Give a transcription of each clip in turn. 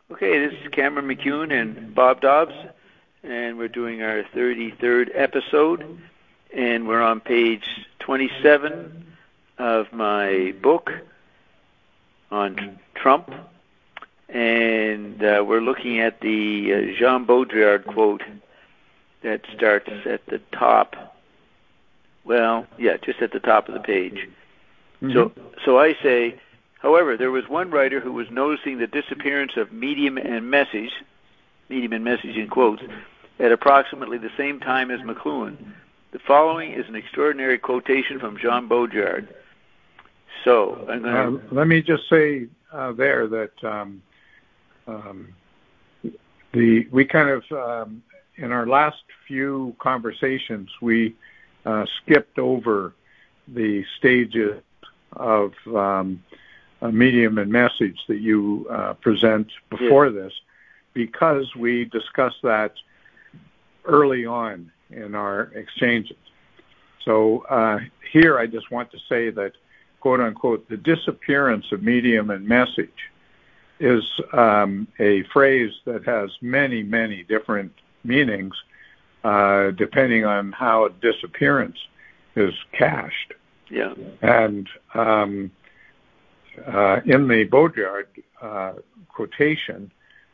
Okay, this is Cameron McEwen and Bob Dobbs, and we're doing our 33rd episode, and we're on page 27 of my book on Trump, and we're looking at the Jean Baudrillard quote that starts at the top. Well, yeah, just at the top of the page. Mm-hmm. So I say, however, there was one writer who was noticing the disappearance of medium and message in quotes, at approximately the same time as McLuhan. The following is an extraordinary quotation from Jean Baudrillard. So I'm going to... let me just say there that we kind of, in our last few conversations, we skipped over the stages of medium and message that you present before this, because we discussed that early on in our exchanges. So here I just want to say that, quote unquote, the disappearance of medium and message is a phrase that has many, many different meanings depending on how a disappearance is cached. Yeah. And in the Baudrillard quotation,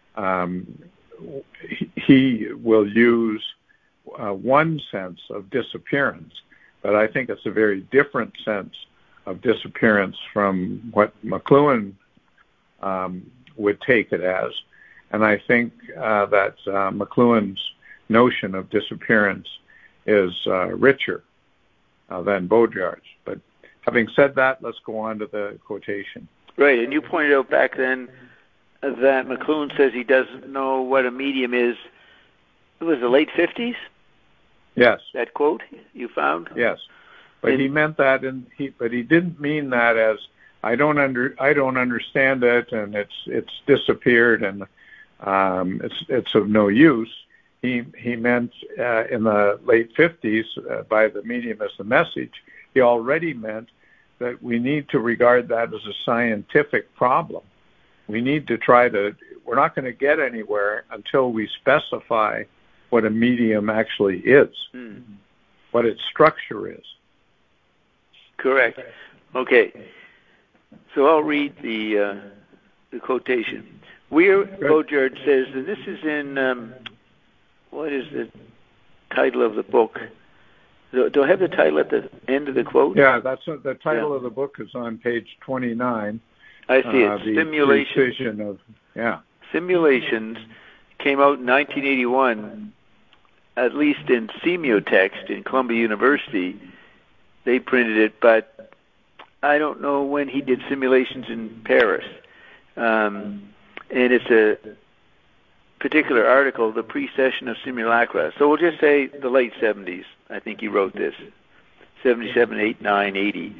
he will use one sense of disappearance, but I think it's a very different sense of disappearance from what McLuhan would take it as. And I think that McLuhan's notion of disappearance is richer than Baudrillard's. But having said that, let's go on to the quotation. Right, and you pointed out back then that McLuhan says he doesn't know what a medium is. It was the late 50s? Yes. That quote you found? Yes. But he meant that, but he didn't mean that as I don't understand it, and it's disappeared, and it's of no use. He meant in the late 50s, by the medium as the message, he already meant that we need to regard that as a scientific problem. We need to we're not going to get anywhere until we specify what a medium actually is, what its structure is. Correct. Okay. So I'll read the quotation. Baudrillard says, and this is in, what is the title of the book? Do I have the title at the end of the quote? Yeah, the title of the book is on page 29. I see it. Simulations. Simulations came out in 1981, at least in Semiotext in Columbia University. They printed it, but I don't know when he did Simulations in Paris. And it's a particular article, The Precession of Simulacra. So we'll just say the late 70s. I think he wrote this, 77, 8, 9, 80.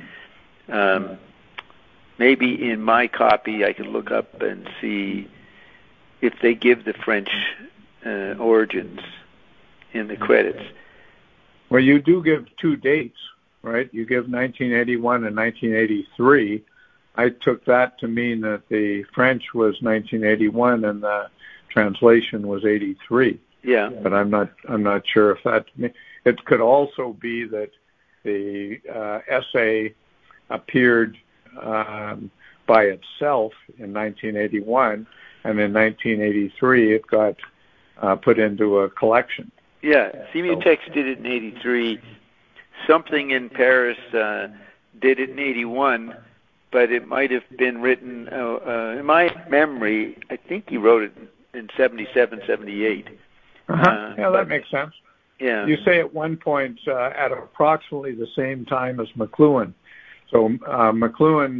Maybe in my copy I can look up and see if they give the French origins in the credits. Well, you do give two dates, right? You give 1981 and 1983. I took that to mean that the French was 1981 and the translation was 83. Yeah. But I'm not sure if that. It could also be that the essay appeared by itself in 1981, and in 1983 it got put into a collection. Yeah, Semiotext did it in 83. Something in Paris did it in 81, but it might have been written, in my memory, I think he wrote it in 77, 78. Yeah, that makes sense. Yeah. You say at one point at approximately the same time as McLuhan. So McLuhan,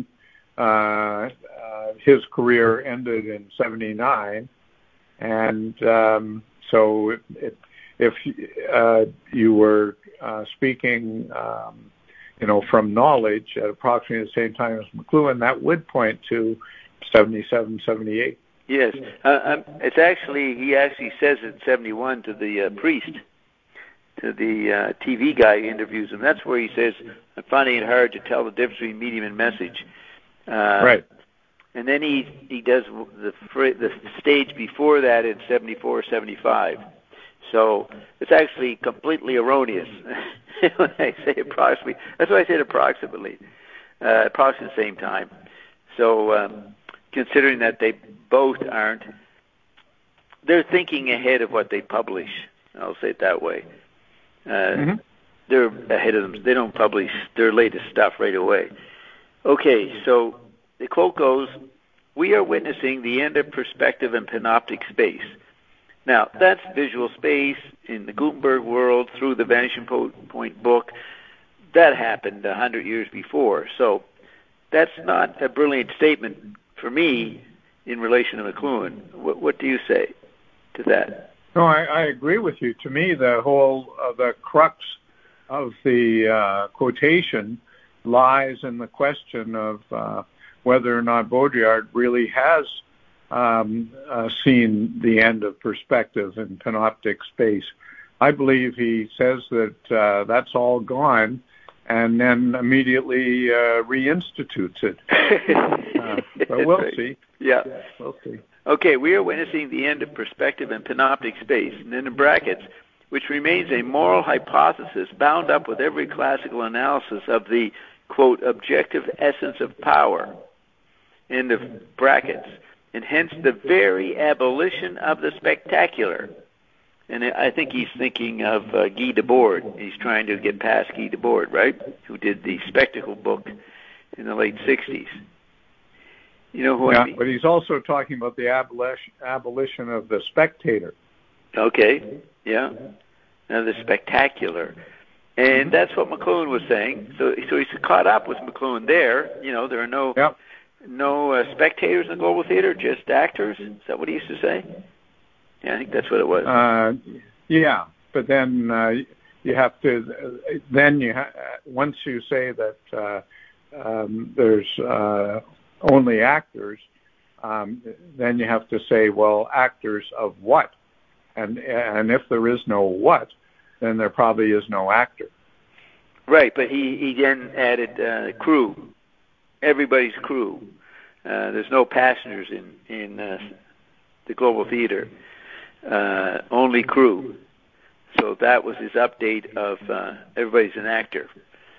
his career ended in 79, and so if you were speaking, from knowledge at approximately the same time as McLuhan, that would point to 77, 78. Yes, it's actually, he actually says it in 71 to the priest, to the TV guy who interviews him. That's where he says, I'm finding it hard to tell the difference between medium and message. Right. and then he does the stage before that in 74, 75. So it's actually completely erroneous when I say approximately. That's why I said approximately the same time. So considering that they both aren't, they're thinking ahead of what they publish. I'll say it that way. They're ahead of them. They don't publish their latest stuff right away. Okay, so the quote goes, "We are witnessing the end of perspective and panoptic space." Now, that's visual space in the Gutenberg world through the Vanishing Point book. That happened 100 years before. So that's not a brilliant statement for me in relation to McLuhan. What do you say to that? No, I agree with you. To me, the crux of the quotation lies in the question of whether or not Baudrillard really has seen the end of perspective and panoptic space. I believe he says that that's all gone, and then immediately reinstitutes it. But we'll see. Yeah, we'll see. Okay, we are witnessing the end of perspective and panoptic space, and then in brackets, which remains a moral hypothesis bound up with every classical analysis of the, quote, objective essence of power, end of brackets, and hence the very abolition of the spectacular. And I think he's thinking of Guy Debord. He's trying to get past Guy Debord, right, who did the Spectacle book in the late 60s. You know who I mean? But he's also talking about the abolition of the spectator. Okay, yeah. Now the spectacular. And that's what McLuhan was saying. So he's caught up with McLuhan there. You know, there are no spectators in the global theater, just actors. Is that what he used to say? Yeah, I think that's what it was. Yeah, but then you have to. Once you say that there's only actors, then you have to say, well, actors of what? And if there is no what, then there probably is no actor. Right, but he then added crew, everybody's crew. There's no passengers in the global theater, only crew. So that was his update of everybody's an actor.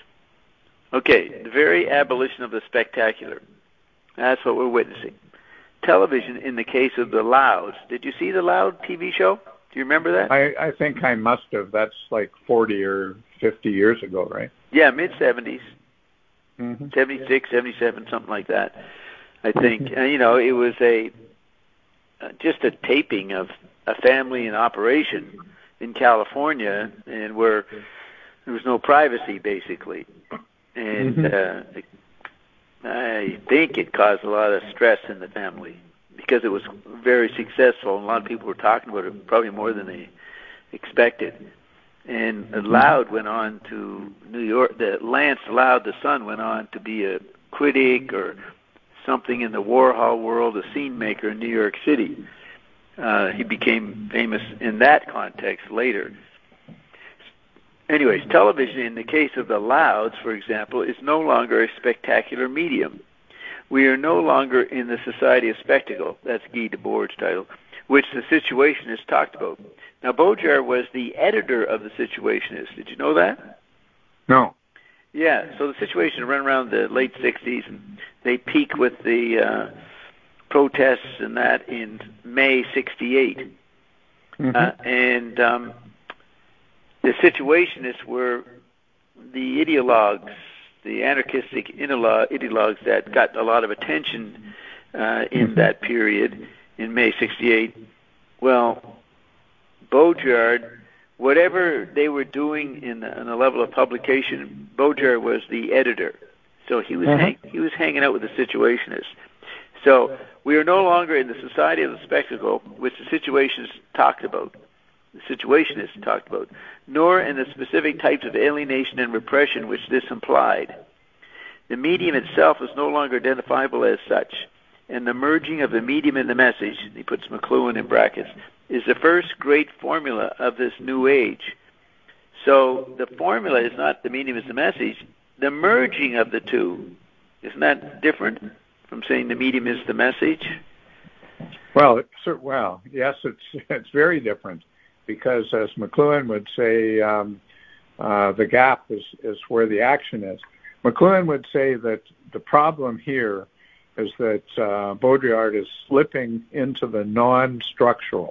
Okay, the very abolition of the spectacular. That's what we're witnessing. Television in the case of The Louds. Did you see The Loud TV show? Do you remember that? I think I must have. That's like 40 or 50 years ago, right? Yeah, mid-70s. 76, 77, something like that, I think. And, you know, it was just a taping of a family in operation in California, and where there was no privacy, basically. And I think it caused a lot of stress in the family because it was very successful, and a lot of people were talking about it, probably more than they expected. And Loud went on to New York. Lance Loud, the son, went on to be a critic or something in the Warhol world, a scene maker in New York City. He became famous in that context later. Anyways, television, in the case of The Louds, for example, is no longer a spectacular medium. We are no longer in the society of spectacle, that's Guy Debord's title, which the Situationists talked about. Now, Baudrillard was the editor of the Situationists. Did you know that? No. Yeah, so the Situationists ran around the late 60s, and they peak with the protests and that in May 68. The Situationists were the ideologues, the anarchistic ideologues that got a lot of attention in that period in May 68. Well, Baudrillard, whatever they were doing on the level of publication, Baudrillard was the editor. So he was hanging out with the Situationists. So we are no longer in the society of the spectacle, which the Situationists talked about, nor in the specific types of alienation and repression which this implied. The medium itself is no longer identifiable as such, and the merging of the medium and the message, he puts McLuhan in brackets, is the first great formula of this new age. So the formula is not the medium is the message, the merging of the two. Isn't that different? from saying the medium is the message? Well, yes, it's very different, because as McLuhan would say, the gap is where the action is. McLuhan would say that the problem here is that Baudrillard is slipping into the non-structural.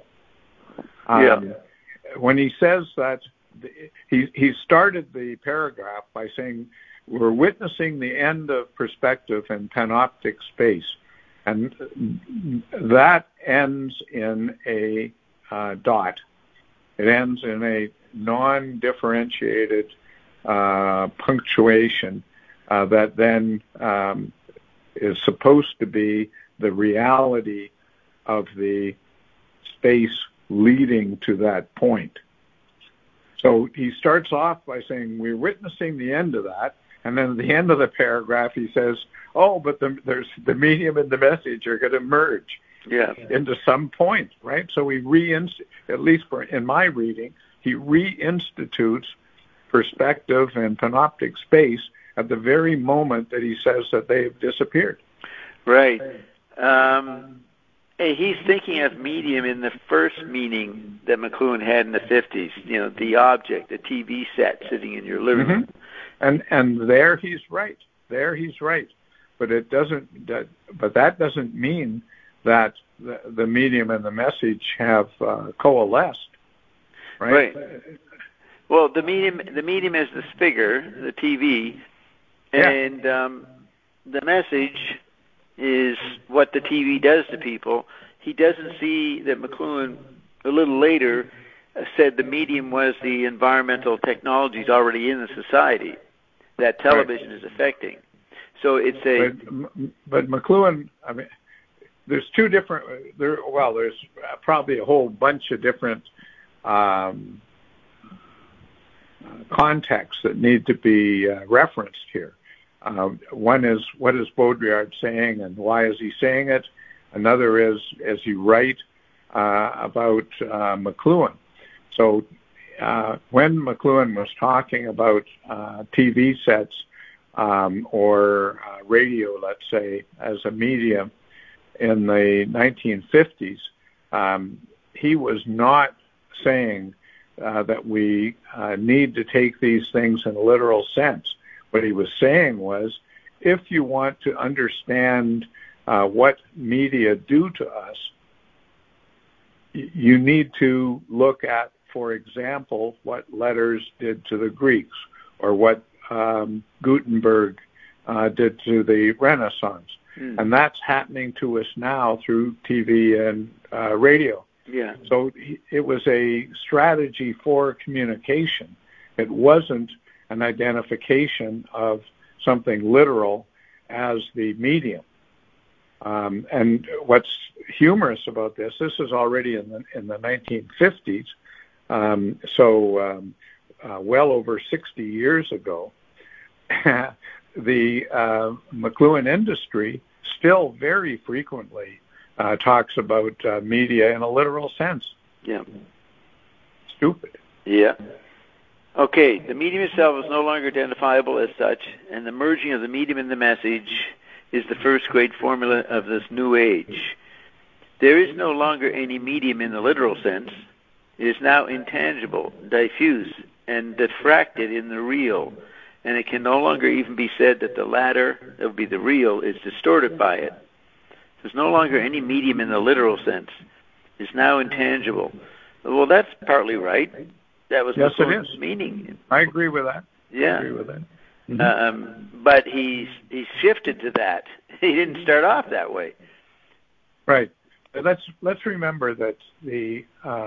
When he says that, he started the paragraph by saying, we're witnessing the end of perspective in panoptic space. And that ends in a dot. It ends in a non-differentiated punctuation that then is supposed to be the reality of the space leading to that point. So he starts off by saying, we're witnessing the end of that, and then at the end of the paragraph he says, oh, but there's the medium and the message are going to merge into some point, right? So he at least in my reading, he reinstitutes perspective and panoptic space at the very moment that he says that they have disappeared. Right. He's thinking of medium in the first meaning that McLuhan had in the 50s, the object, the TV set sitting in your living room. And there he's right. But that doesn't mean that the medium and the message have coalesced, right? Well, the medium is the figure, the TV, and the message is what the TV does to people. He doesn't see that McLuhan, a little later, said the medium was the environmental technologies already in the society that television is affecting. So it's But McLuhan, I mean, there's two different. There's probably a whole bunch of different contexts that need to be referenced here. One is, what is Baudrillard saying, and why is he saying it? Another is he right about McLuhan? So when McLuhan was talking about TV sets or radio, let's say, as a medium in the 1950s, he was not saying that we need to take these things in a literal sense. What he was saying was, if you want to understand what media do to us, you need to look at, for example, what letters did to the Greeks, or what Gutenberg did to the Renaissance. And that's happening to us now through TV and radio. Yeah. So it was a strategy for communication. It wasn't an identification of something literal as the medium. And what's humorous about this is already in the 1950s, well over 60 years ago. The McLuhan industry still very frequently talks about media in a literal sense. Yeah. Stupid. Yeah. Okay, the medium itself is no longer identifiable as such, and the merging of the medium and the message is the first great formula of this new age. There is no longer any medium in the literal sense. It is now intangible, diffuse, and diffracted in the real, and it can no longer even be said that the latter, that would be the real, is distorted by it. There's no longer any medium in the literal sense. It's now intangible. Well, that's partly right. That was McLuhan's meaning. I agree with that. Yeah. I agree with that. Mm-hmm. But he shifted to that. He didn't start off that way. Right. Let's remember that the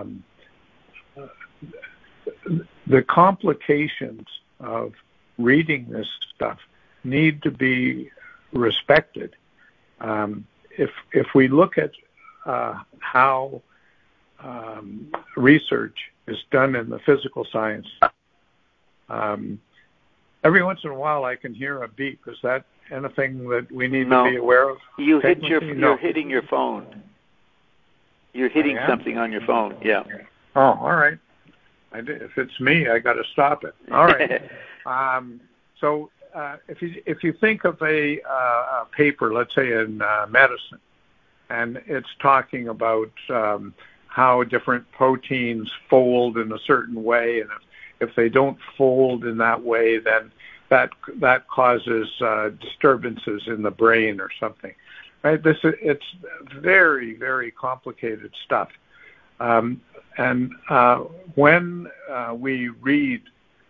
complications of reading this stuff need to be respected. If we look at how research is done in the physical science, every once in a while I can hear a beep. Is that anything that we need to be aware of? You're hitting your phone. You're hitting something on your phone. Yeah. Oh, all right. If it's me, I got to stop it. All right. So if you think of a paper, let's say in medicine, and it's talking about how different proteins fold in a certain way, and if they don't fold in that way, then that causes disturbances in the brain or something. Right? It's very, very complicated stuff. And when we read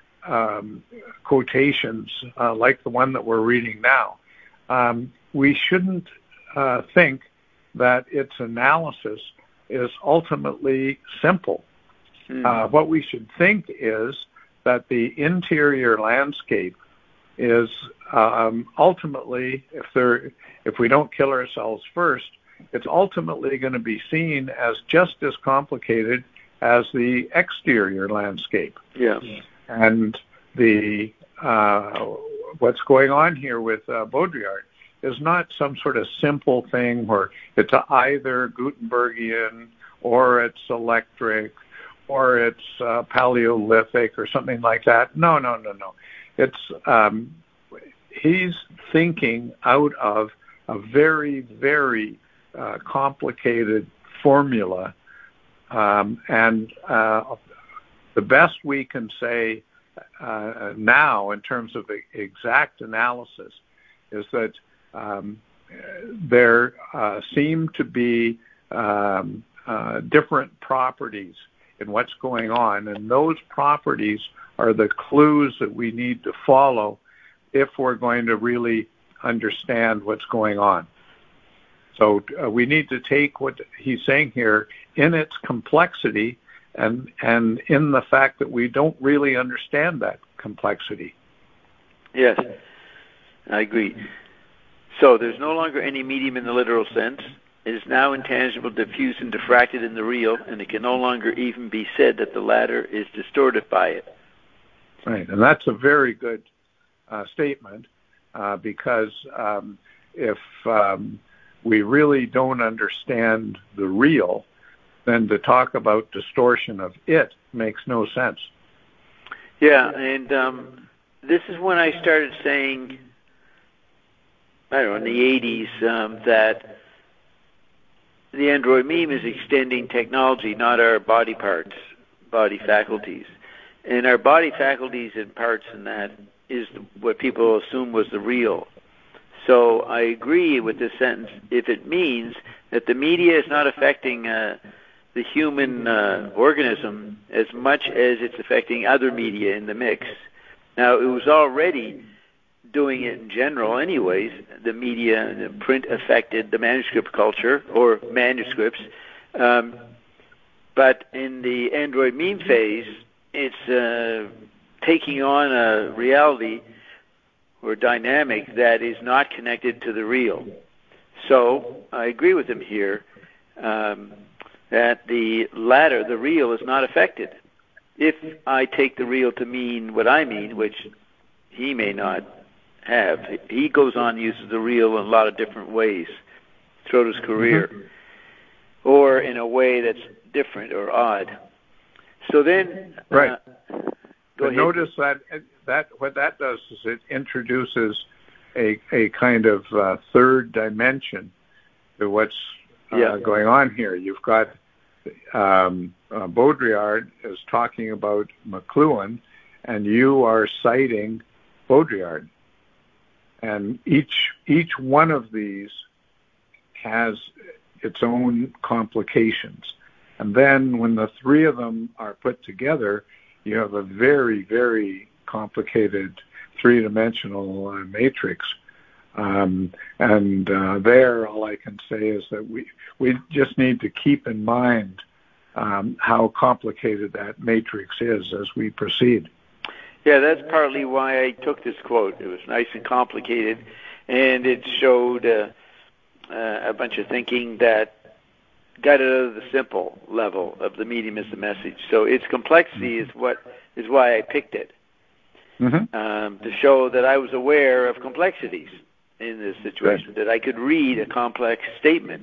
quotations like the one that we're reading now, we shouldn't think that its analysis is ultimately simple. What we should think is that the interior landscape is ultimately, if we don't kill ourselves first, it's ultimately going to be seen as just as complicated as the exterior landscape. Yeah. And the what's going on here with Baudrillard is not some sort of simple thing where it's either Gutenbergian or it's electric or it's Paleolithic or something like that. No. It's he's thinking out of a very, very complicated formula, and the best we can say now in terms of exact analysis is that there seem to be different properties in what's going on, and those properties are the clues that we need to follow if we're going to really understand what's going on. So we need to take what he's saying here in its complexity and in the fact that we don't really understand that complexity. Yes, I agree. So there's no longer any medium in the literal sense. It is now intangible, diffuse, and diffracted in the real, and it can no longer even be said that the latter is distorted by it. Right, and that's a very good statement because if we really don't understand the real, then to talk about distortion of it makes no sense. Yeah, and this is when I started saying, I don't know, in the 80s, that the android meme is extending technology, not our body parts, body faculties. And our body faculties and parts in that is what people assume was the real. So I agree with this sentence if it means that the media is not affecting the human organism as much as it's affecting other media in the mix. Now, it was already doing it in general anyways. The media, the print affected the manuscript culture or manuscripts. But in the android meme phase, it's taking on a reality or dynamic that is not connected to the real. So I agree with him here that the latter, the real, is not affected. If I take the real to mean what I mean, which he may not have, he goes on and uses the real in a lot of different ways throughout his career, or in a way that's different or odd. So then, right. Go ahead. Notice that what that does is it introduces a kind of third dimension to what's going on here. You've got Baudrillard is talking about McLuhan, and you are citing Baudrillard. And each one of these has its own complications. And then when the three of them are put together, you have a very, very complicated three-dimensional matrix. There, all I can say is that we just need to keep in mind how complicated that matrix is as we proceed. Yeah, that's partly why I took this quote. It was nice and complicated, and it showed a bunch of thinking that got it out of the simple level of the medium is the message. So its complexity is why I picked it, to show that I was aware of complexities in this situation, that I could read a complex statement.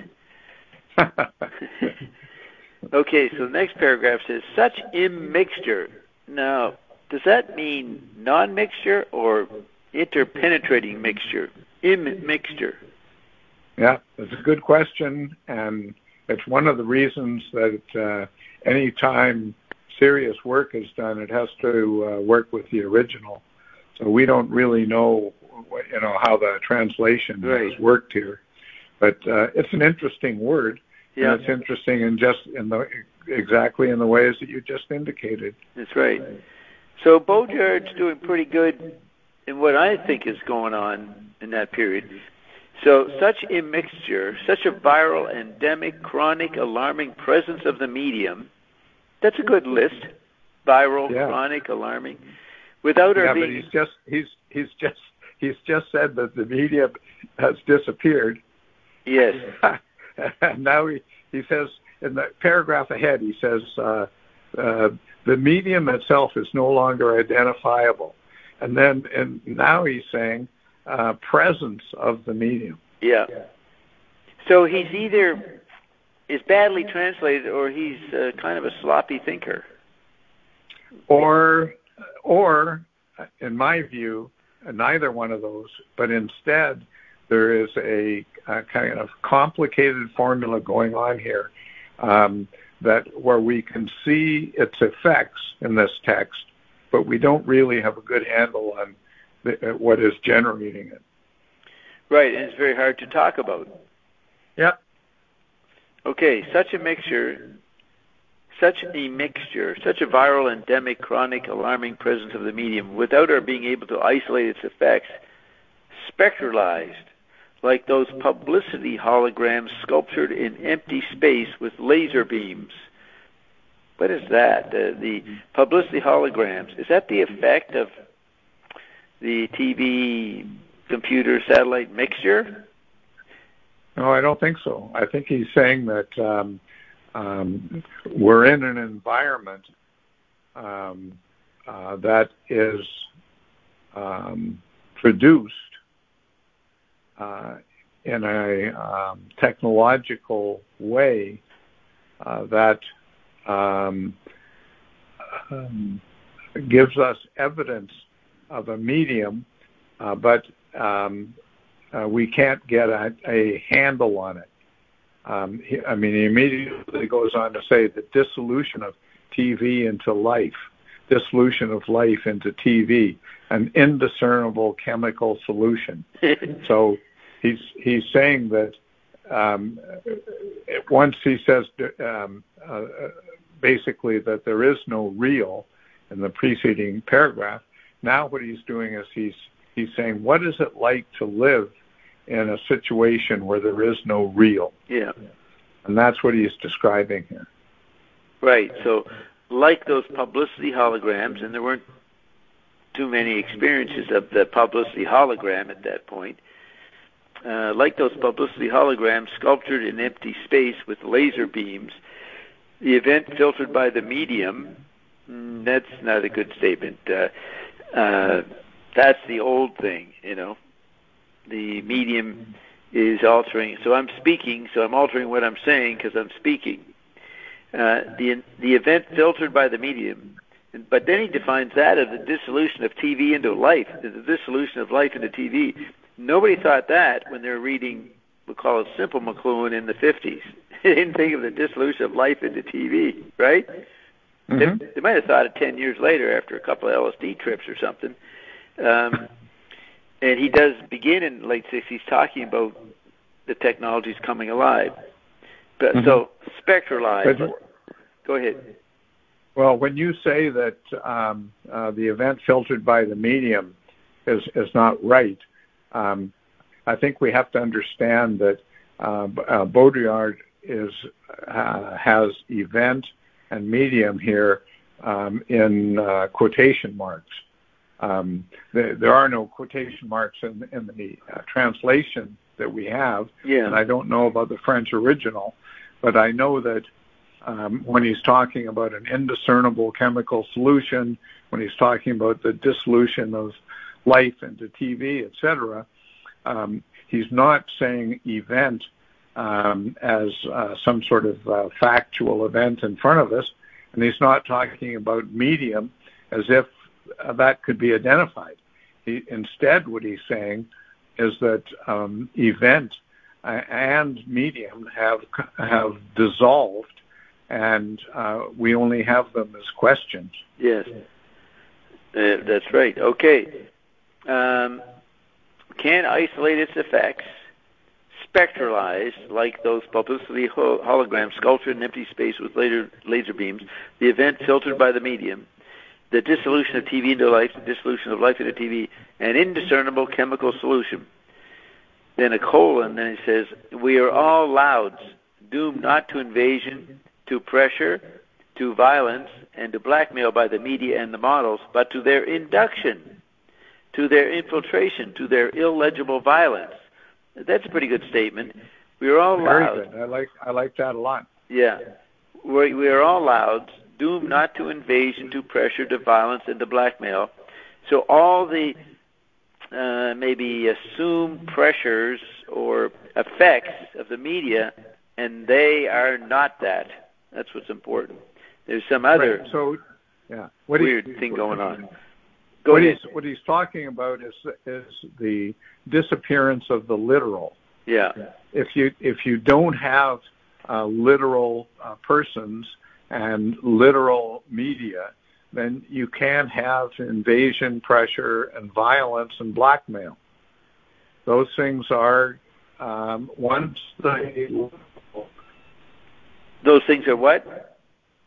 Okay, so the next paragraph says, such immixture. Now, does that mean non-mixture or interpenetrating mixture, immixture? Yeah, it's a good question, and it's one of the reasons that any time serious work is done, it has to work with the original. So we don't really know, how the translation has worked here, but it's an interesting word. Yeah, and it's interesting exactly in the ways that you just indicated. That's right. So Baudrillard's doing pretty good in what I think is going on in that period. So such immixture, such a viral, endemic, chronic, alarming presence of the medium. That's a good list. Viral, chronic, alarming. Without our being. But he's just said that the medium has disappeared. Yes. And now he says in the paragraph ahead, he says the medium itself is no longer identifiable, and now he's saying presence of the medium. Yeah. So he's either is badly translated, or he's kind of a sloppy thinker. Or, in my view, neither one of those, but instead there is a kind of complicated formula going on here where we can see its effects in this text, but we don't really have a good handle on what is generating it. Right, and it's very hard to talk about. Yep. Okay, such a mixture, such a viral, endemic, chronic, alarming presence of the medium, without our being able to isolate its effects, spectralized, like those publicity holograms sculptured in empty space with laser beams. What is that? The publicity holograms, is that the effect of the TV, computer, satellite mixture? No, I don't think so. I think he's saying that we're in an environment that is produced in a technological way that gives us evidence of a medium, but we can't get a handle on it. He immediately goes on to say the dissolution of TV into life, dissolution of life into TV, an indiscernible chemical solution. So he's saying that once he says basically that there is no real in the preceding paragraph, now what he's doing is he's saying, what is it like to live in a situation where there is no real? Yeah. And that's what he's describing here. Right. So like those publicity holograms, and there weren't too many experiences of the publicity hologram at that point, like those publicity holograms sculptured in empty space with laser beams, the event filtered by the medium, that's not a good statement. That's the old thing, The medium is altering. So I'm speaking, so I'm altering what I'm saying because I'm speaking. The event filtered by the medium. But then he defines that as the dissolution of TV into life, the dissolution of life into TV. Nobody thought that when they were reading, we'll call it Simple McLuhan in the 50s. They didn't think of the dissolution of life into TV, right? Mm-hmm. They might have thought it 10 years later after a couple of LSD trips or something. And he does begin in the late 60s talking about the technologies coming alive. But, So, spectralized. Go ahead. Well, when you say that the event filtered by the medium is not right, I think we have to understand that Baudrillard has event and medium here in quotation marks. There are no quotation marks in the translation that we have, and I don't know about the French original, but I know that when he's talking about an indiscernible chemical solution, when he's talking about the dissolution of life into TV, etc., he's not saying event as some sort of factual event in front of us, and he's not talking about medium as if that could be identified. Instead, what he's saying is that event and medium have dissolved, and we only have them as questions. Yes, that's right. Okay. Can isolate its effects, spectralize, like those publicity holograms sculptured in empty space with laser beams, the event filtered by the medium, the dissolution of TV into life, the dissolution of life into TV, an indiscernible chemical solution. Then a colon, then it says, we are all louds, doomed not to invasion, to pressure, to violence, and to blackmail by the media and the models, but to their induction, to their infiltration, to their illegible violence. That's a pretty good statement. We are all loud. Very good. I like that a lot. Yeah. We are all louds, doomed not to invasion, to pressure, to violence, and to blackmail. So all the maybe assumed pressures or effects of the media, and they are not that. That's what's important. There's some other weird thing going on. What he's talking about is the disappearance of the literal. Yeah. If you don't have literal persons and literal media, then you can't have invasion, pressure, and violence and blackmail. Those things are once they. Those things are what?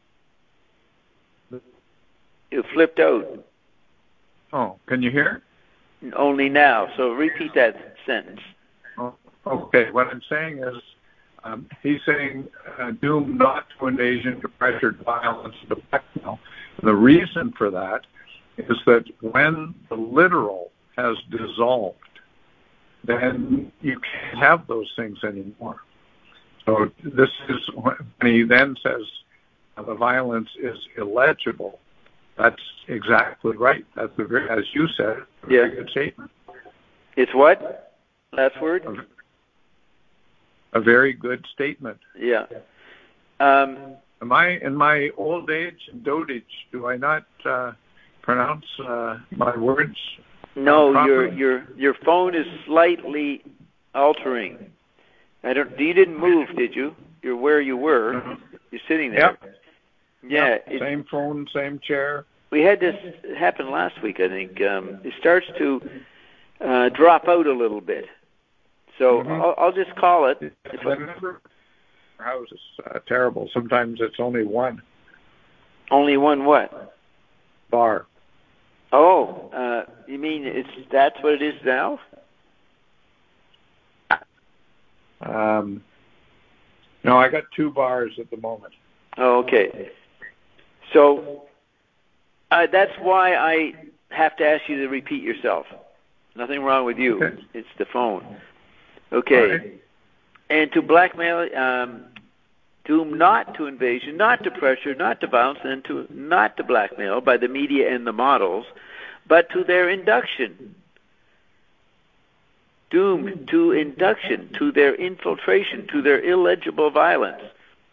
You flipped out. Oh, can you hear? Only now. So repeat that sentence. Oh, okay. What I'm saying is, he's saying doomed not to invasion, to pressure, to violence, to blackmail. The reason for that is that when the literal has dissolved, then you can't have those things anymore. So this is when he then says the violence is illegible. That's exactly right. That's as you said, a very good statement. It's what? Last word? A very good statement. Yeah. Am I in my old age and dotage? Do I not pronounce my words? No, properly? your phone is slightly altering. You didn't move, did you? You're where you were. Mm-hmm. You're sitting there. Yep. Yeah. Same phone, same chair. We had this happen last week, I think. It starts to drop out a little bit. So I'll just call it. Our house is terrible. Sometimes it's only one. Only one what? Bar. Oh, you mean that's what it is now? No, I got 2 bars at the moment. Oh, okay. So that's why I have to ask you to repeat yourself. Nothing wrong with you. Okay. It's the phone. Okay. Right. And to blackmail, doomed not to invasion, not to pressure, not to violence, and not to blackmail by the media and the models, but to their induction. Doomed to induction, to their infiltration, to their illegible violence.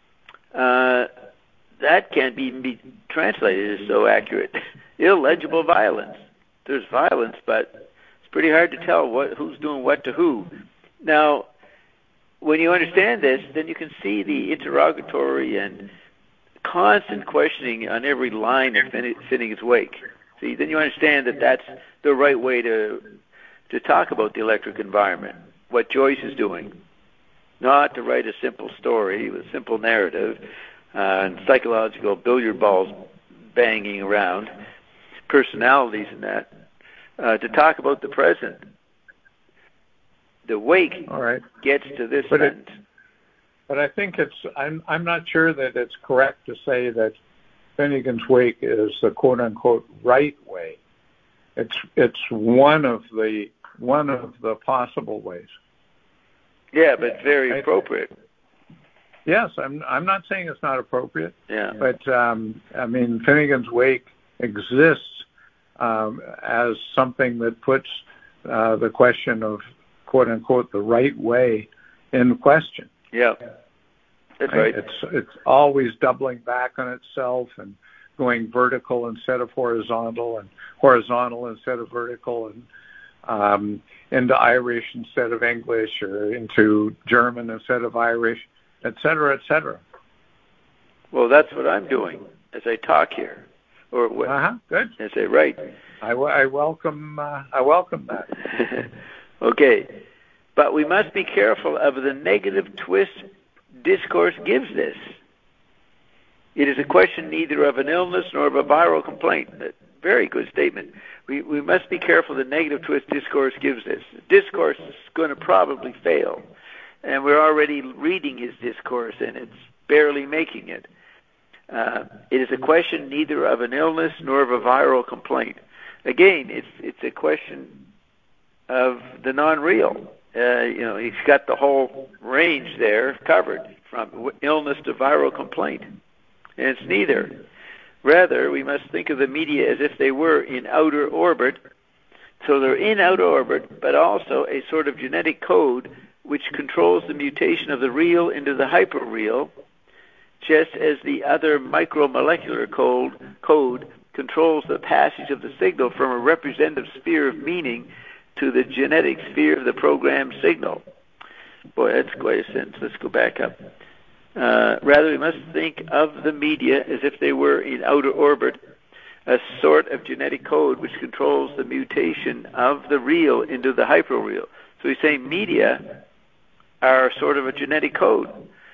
That can't even be translated as so accurate. Illegible violence. There's violence, but it's pretty hard to tell who's doing what to who. Now, when you understand this, then you can see the interrogatory and constant questioning on every line of Finnegan's Wake. See, then you understand that that's the right way to talk about the electric environment, what Joyce is doing. Not to write a simple story with a simple narrative and psychological billiard balls banging around, personalities in that, to talk about the present. The Wake gets to this sentence. But I think I'm not sure that it's correct to say that Finnegan's Wake is the quote unquote right way. It's one of the possible ways. Yeah, but very appropriate. Yes, I'm not saying it's not appropriate. Yeah. But I mean, Finnegan's Wake exists as something that puts the question of quote unquote the right way in question. Yeah. That's right. It's always doubling back on itself and going vertical instead of horizontal, and horizontal instead of vertical, and into Irish instead of English, or into German instead of Irish, et cetera, et cetera. Well, that's what I'm doing as I talk here, or good. As I write. I welcome that. Okay, but we must be careful of the negative twist discourse gives this. It is a question neither of an illness nor of a viral complaint. Very good statement. We must be careful the negative twist discourse gives this. Discourse is going to probably fail, and we're already reading his discourse, and it's barely making it. It is a question neither of an illness nor of a viral complaint. Again, it's a question of the non-real. He's got the whole range there covered, from illness to viral complaint. And it's neither. Rather, we must think of the media as if they were in outer orbit. So they're in outer orbit, but also a sort of genetic code which controls the mutation of the real into the hyperreal, just as the other micromolecular code controls the passage of the signal from a representative sphere of meaning to the genetic sphere of the programmed signal. Boy, that's quite a sentence. Let's go back up. Rather, we must think of the media as if they were in outer orbit, a sort of genetic code which controls the mutation of the real into the hyperreal. So he's saying media are sort of a genetic code.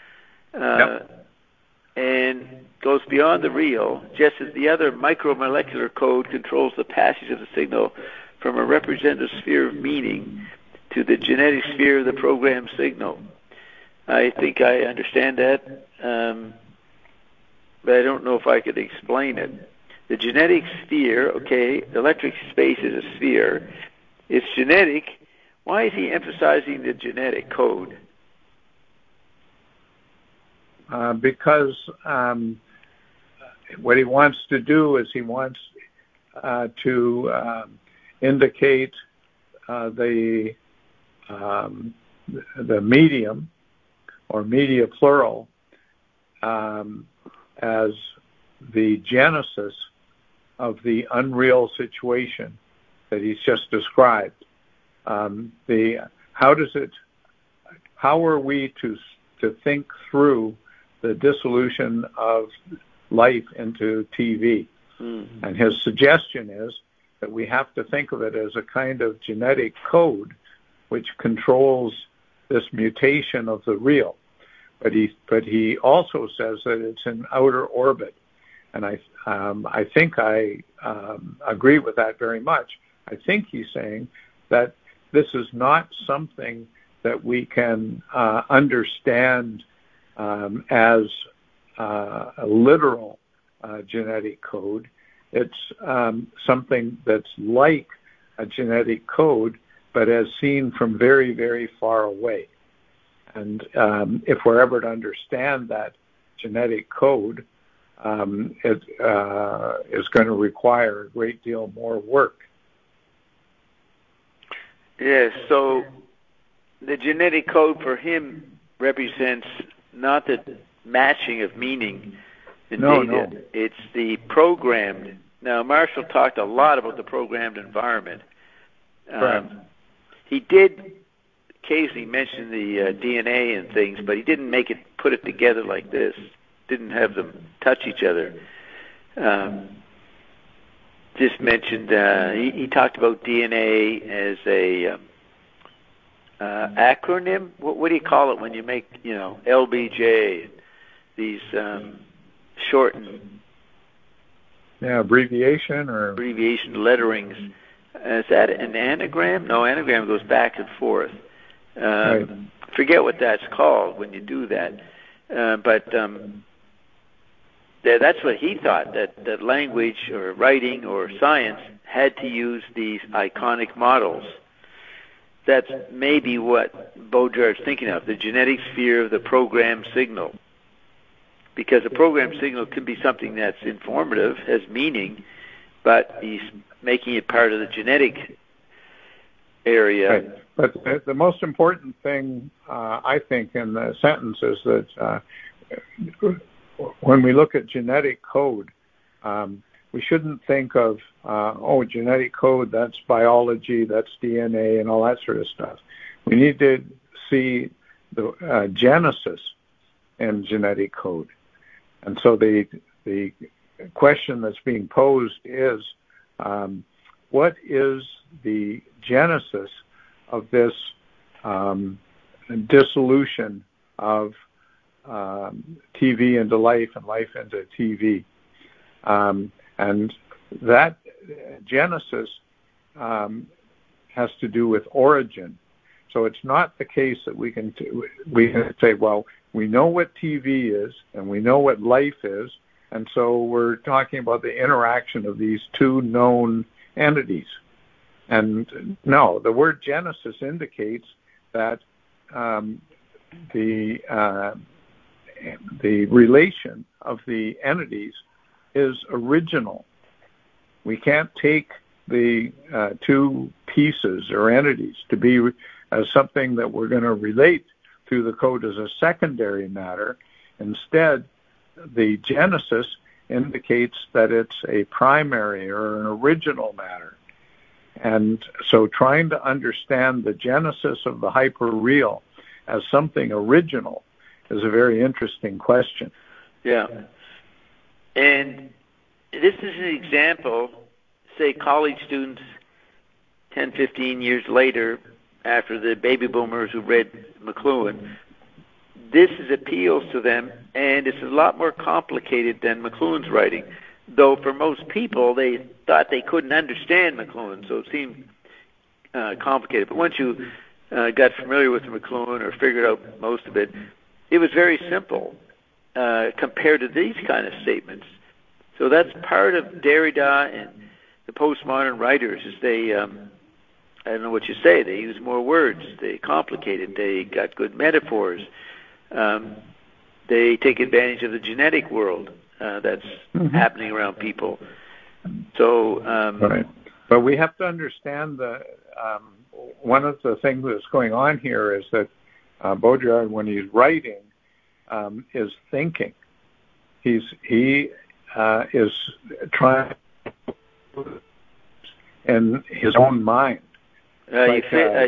And goes beyond the real, just as the other micromolecular code controls the passage of the signal from a representative sphere of meaning to the genetic sphere of the programmed signal. I think I understand that, but I don't know if I could explain it. The genetic sphere, electric space is a sphere. It's genetic. Why is he emphasizing the genetic code? Because what he wants to do is he wants to indicate the medium, or media plural, as the genesis of the unreal situation that he's just described. How are we to think through the dissolution of life into TV? And his suggestion is that we have to think of it as a kind of genetic code which controls this mutation of the real. But he also says that it's in outer orbit, and I think I agree with that very much. I think he's saying that this is not something that we can understand as a literal genetic code. It's something that's like a genetic code, but as seen from very, very far away. And if we're ever to understand that genetic code, it is going to require a great deal more work. Yes, so the genetic code for him represents not the matching of meaning in data. No. It's the programmed. Now, Marshall talked a lot about the programmed environment. He did occasionally mention the DNA and things, but he didn't put it together like this. Didn't have them touch each other. Just mentioned he talked about DNA as a acronym. What do you call it when you make LBJ? These shortened. Yeah, abbreviation letterings. Is that an anagram? No, anagram goes back and forth. Right. Forget what that's called when you do that. But that's what he thought, that language or writing or science had to use these iconic models. That's maybe what Baudrillard's thinking of, the genetic sphere of the programmed signal. Because a programmed signal could be something that's informative, has meaning, but he's making it part of the genetic area. Right. But the most important thing, I think, in the sentence is that when we look at genetic code, we shouldn't think of, genetic code, that's biology, that's DNA and all that sort of stuff. We need to see the genesis in genetic code. And so the question that's being posed is, what is the genesis of this dissolution of TV into life and life into TV? And that genesis has to do with origin. So it's not the case that we can say, well, we know what TV is and we know what life is, and so we're talking about the interaction of these two known entities. And no, the word genesis indicates that the relation of the entities is original. We can't take the two pieces or entities to be as something that we're going to relate through the code as a secondary matter. Instead, the genesis indicates that it's a primary or an original matter. And so trying to understand the genesis of the hyperreal as something original is a very interesting question. Yeah. And this is an example, say college students 10, 15 years later, after the baby boomers who read McLuhan, this appeals to them, and it's a lot more complicated than McLuhan's writing. Though for most people, they thought they couldn't understand McLuhan, so it seemed complicated. But once you got familiar with McLuhan or figured out most of it, it was very simple compared to these kind of statements. So that's part of Derrida and the postmodern writers is they, I don't know what you say, they use more words, they complicate it, they got good metaphors, they take advantage of the genetic world that's happening around people. So, right. But we have to understand one of the things that's going on here is that Baudrillard, when he's writing, is thinking. He is trying in his own mind. His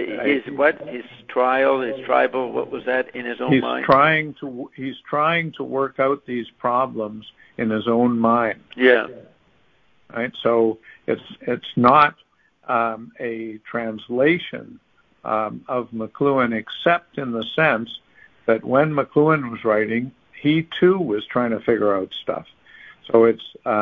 tribal, what was that in his own mind? He's trying to work out these problems in his own mind. Yeah. Right. So it's not a translation of McLuhan, except in the sense that when McLuhan was writing, he too was trying to figure out stuff. So it's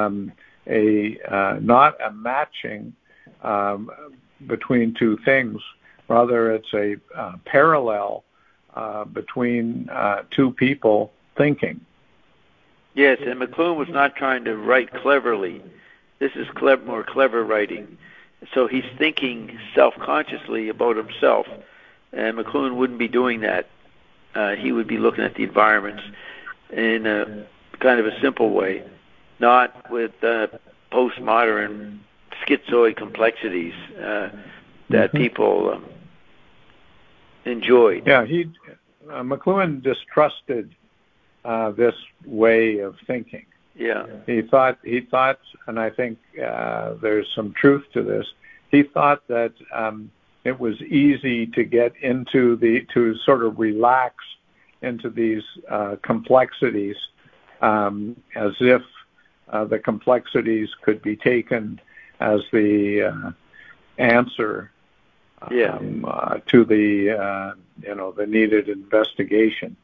not a matching between two things. Rather, it's a parallel between two people thinking. Yes, and McLuhan was not trying to write cleverly. This is more clever writing. So he's thinking self-consciously about himself, and McLuhan wouldn't be doing that. He would be looking at the environments in a kind of a simple way, not with postmodern schizoid complexities that people enjoyed. Yeah, McLuhan distrusted this way of thinking. Yeah, he thought, and I think there's some truth to this. He thought that it was easy to get into to sort of relax into these complexities, as if the complexities could be taken as the answer to the the needed investigation.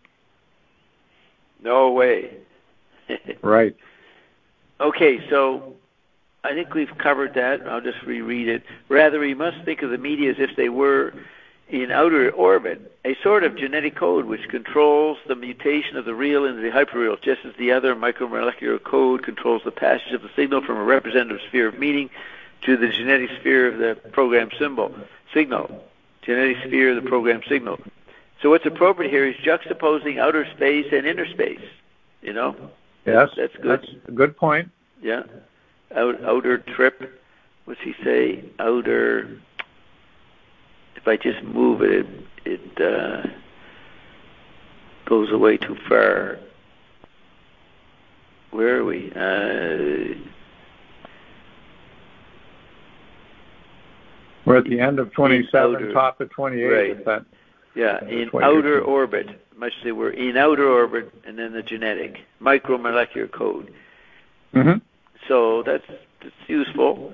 No way. Right. Okay, so I think we've covered that. I'll just reread it. Rather, we must think of the media as if they were in outer orbit, a sort of genetic code which controls the mutation of the real into the hyperreal, just as the other micromolecular code controls the passage of the signal from a representative sphere of meaning to the genetic sphere of the program signal. Genetic sphere of the program signal. So what's appropriate here is juxtaposing outer space and inner space. Yes, that's good. That's a good point. Yeah. Outer trip. What's he say? Outer. If I just move it, it goes away too far. Where are we? We're at the end of 27, top of 28. Right. Is that, in outer orbit. I should say we're in outer orbit, and then the genetic, micromolecular code. Mm-hmm. So that's useful.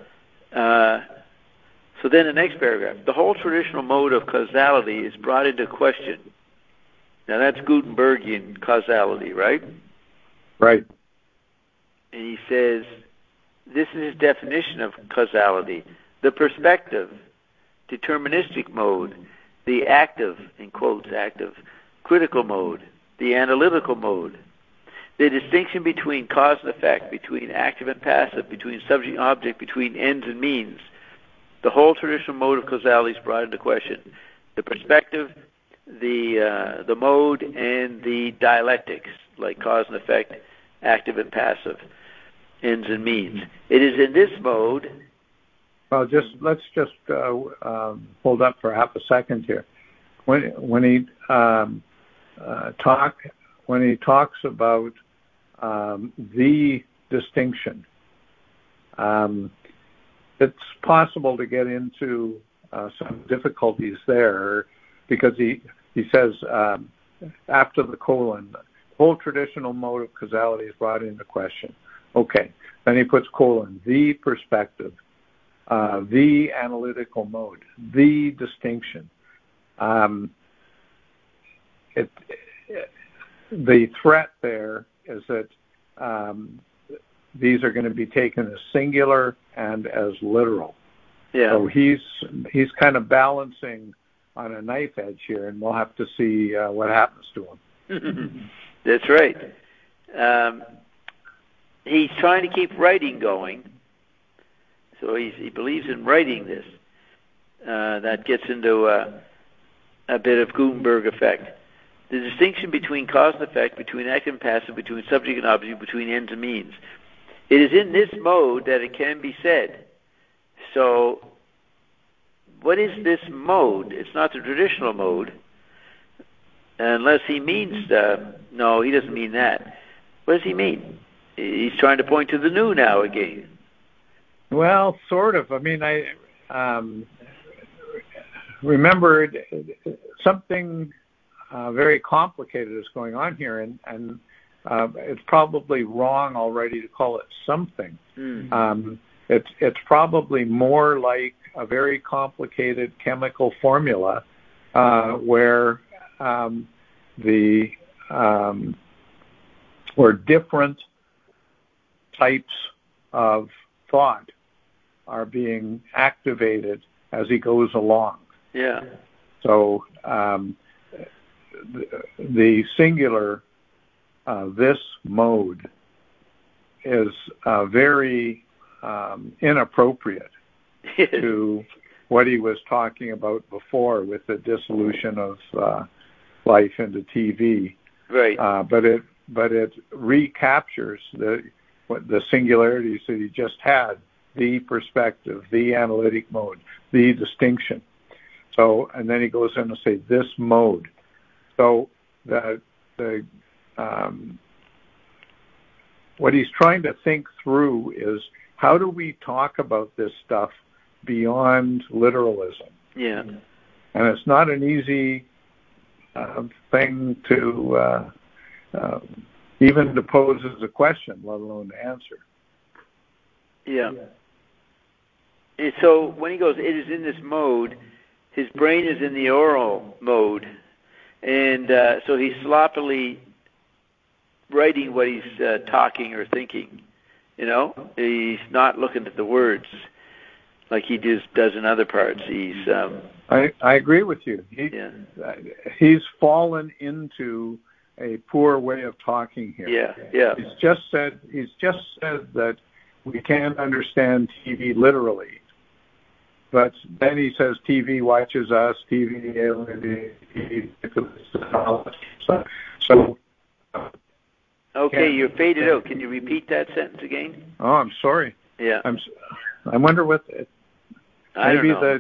So then the next paragraph. The whole traditional mode of causality is brought into question. Now that's Gutenbergian causality, right? Right. And he says, this is his definition of causality. The perspective, deterministic mode, the active, in quotes, active, critical mode, the analytical mode, the distinction between cause and effect, between active and passive, between subject and object, between ends and means. The whole traditional mode of causality is brought into question. The perspective, the mode, and the dialectics, like cause and effect, active and passive, ends and means. It is in this mode. Well, let's just hold up for half a second here. When he talks about the distinction, it's possible to get into some difficulties there, because he says after the colon, the whole traditional mode of causality is brought into question. Okay, then he puts colon, the perspective, the analytical mode, the distinction. The threat there is that these are going to be taken as singular and as literal. Yeah. So he's kind of balancing on a knife edge here, and we'll have to see what happens to him. That's right. He's trying to keep writing going, so he believes in writing this. That gets into a bit of Gutenberg effect. The distinction between cause and effect, between active and passive, between subject and object, between ends and means. It is in this mode that it can be said. So, what is this mode? It's not the traditional mode, unless he means, no, he doesn't mean that. What does he mean? He's trying to point to the new now again. Well, sort of. I mean, I remember something very complicated is going on here, and it's probably wrong already to call it something. It's probably more like a very complicated chemical formula where different types of thought are being activated as he goes along. Yeah. So the singular, this mode, is very inappropriate to what he was talking about before with the dissolution of life into TV. Right. But it recaptures the singularities that he just had, the perspective, the analytic mode, the distinction. So, and then he goes in to say this mode. So what he's trying to think through is, how do we talk about this stuff beyond literalism? Yeah. And it's not an easy thing to even to pose as a question, let alone to answer. Yeah. And so when he goes, it is in this mode, his brain is in the oral mode. And so he's sloppily writing what he's talking or thinking. You know, he's not looking at the words like he does in other parts. He's. I agree with you. He's fallen into a poor way of talking here. Yeah. He's just said that we can't understand TV literally. But then he says TV watches us, TV. So. Okay, you're faded out. Can you repeat that sentence again? Oh, I'm sorry. Yeah. I wonder what. I don't know.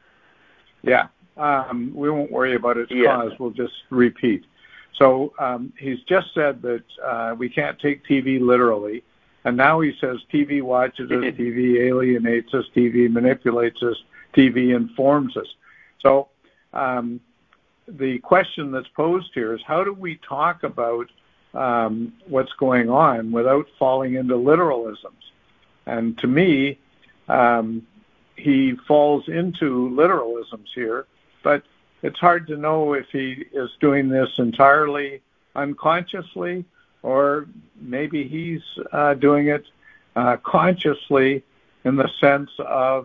We won't worry about its cause. We'll just repeat. So he's just said that we can't take TV literally. And now he says TV watches us, TV alienates us, TV manipulates us, TV informs us. So the question that's posed here is, how do we talk about what's going on without falling into literalisms? And to me, he falls into literalisms here, but it's hard to know if he is doing this entirely unconsciously, or maybe he's doing it consciously, in the sense of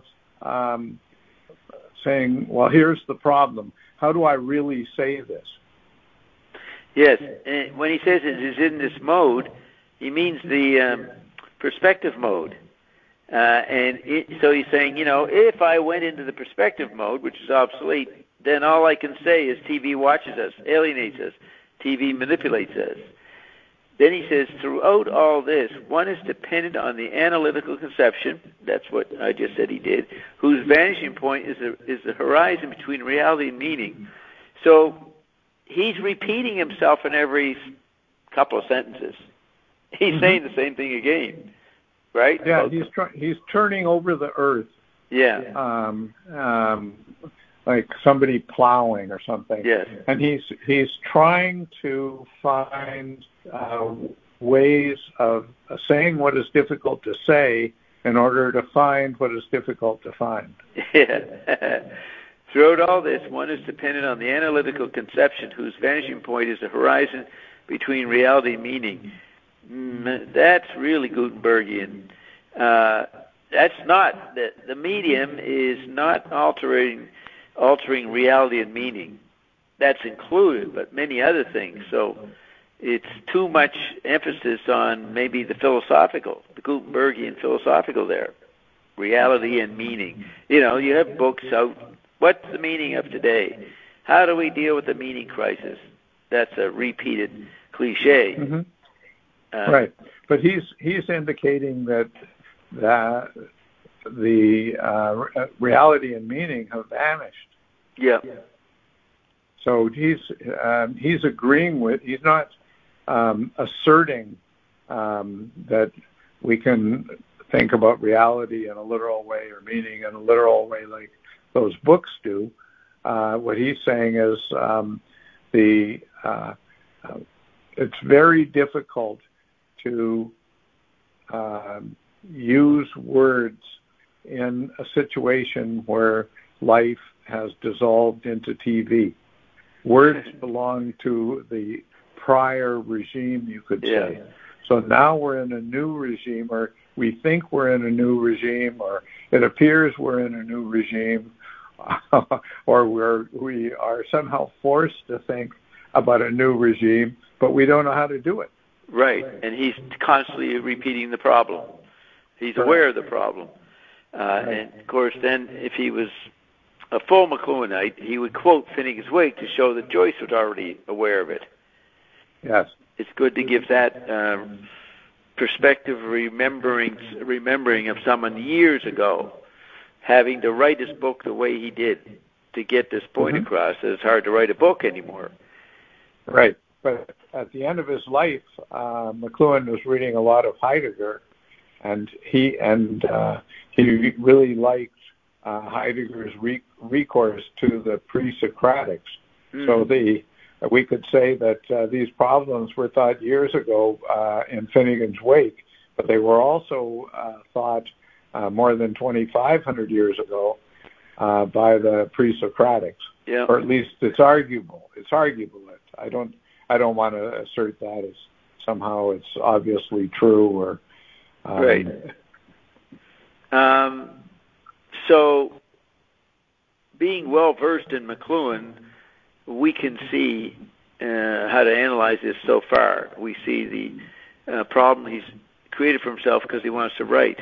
saying, well, here's the problem. How do I really say this? Yes, and when he says it is in this mode, he means the perspective mode. So he's saying, if I went into the perspective mode, which is obsolete, then all I can say is TV watches us, alienates us, TV manipulates us. Then he says, throughout all this, one is dependent on the analytical conception, that's what I just said he did, whose vanishing point is the horizon between reality and meaning. So he's repeating himself in every couple of sentences. He's saying the same thing again, right? Yeah, he's turning over the earth. Yeah. Like somebody plowing or something. Yes. And he's trying to find ways of saying what is difficult to say in order to find what is difficult to find. Yeah. Throughout all this, one is dependent on the analytical conception whose vanishing point is the horizon between reality and meaning. That's really Gutenbergian. That's not, the medium is not altering reality and meaning. That's included, but many other things. So it's too much emphasis on maybe the philosophical, the Gutenbergian philosophical there, reality and meaning. You have books out. What's the meaning of today? How do we deal with the meaning crisis? That's a repeated cliche. Mm-hmm. Right, but he's indicating that the reality and meaning have vanished. Yeah. So he's agreeing with. He's not asserting that we can think about reality in a literal way or meaning in a literal way like those books do. What he's saying is it's very difficult to use words in a situation where life has dissolved into TV. Words belong to the prior regime, you could say. Yeah. So now we're in a new regime, or we think we're in a new regime, or it appears we're in a new regime, or we are somehow forced to think about a new regime, but we don't know how to do it. Right, and he's constantly repeating the problem. He's aware of the problem. And, of course, then if he was a full McLuhanite, he would quote Finnegan's Wake to show that Joyce was already aware of it. Yes. It's good to give that perspective, remembering of someone years ago having to write his book the way he did to get this point across. That it's hard to write a book anymore. Right. But at the end of his life, McLuhan was reading a lot of Heidegger, and he really liked Heidegger's recourse to the pre-Socratics. So we could say that these problems were thought years ago in Finnegan's Wake, but they were also thought more than 2,500 years ago by the pre-Socratics. Yeah. Or at least it's arguable. I don't want to assert that as somehow it's obviously true or right. So, being well versed in McLuhan, we can see how to analyze this so far. We see the problem he's created for himself because he wants to write.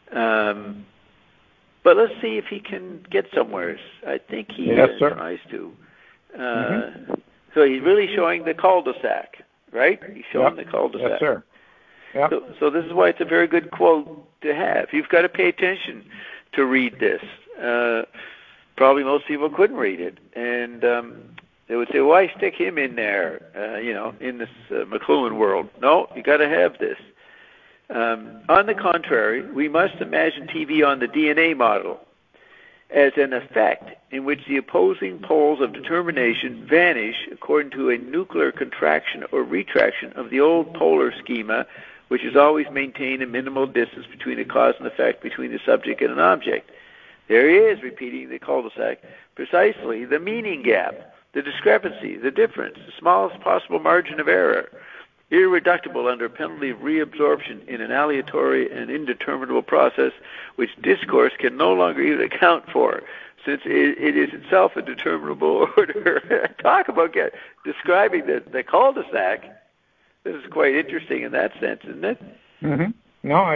But let's see if he can get somewhere. I think he tries to. So he's really showing the cul-de-sac, right? He's showing the cul-de-sac. Yes, sir. Yep. So this is why it's a very good quote to have. You've got to pay attention to read this. Probably most people couldn't read it. And they would say, why stick him in there, in this McLuhan world? No, you got to have this. On the contrary, we must imagine TV on the DNA model. as an effect in which the opposing poles of determination vanish according to a nuclear contraction or retraction of the old polar schema, which has always maintained a minimal distance between a cause and effect between the subject and an object. There he is, repeating the cul-de-sac. Precisely the meaning gap, the discrepancy, the difference, the smallest possible margin of error, irreducible under penalty of reabsorption in an aleatory and indeterminable process which discourse can no longer even account for, since it is itself a determinable order. Talk about describing the cul-de-sac. This is quite interesting in that sense, isn't it? Mm-hmm. No,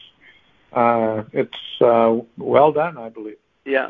it's well done, I believe. Yeah.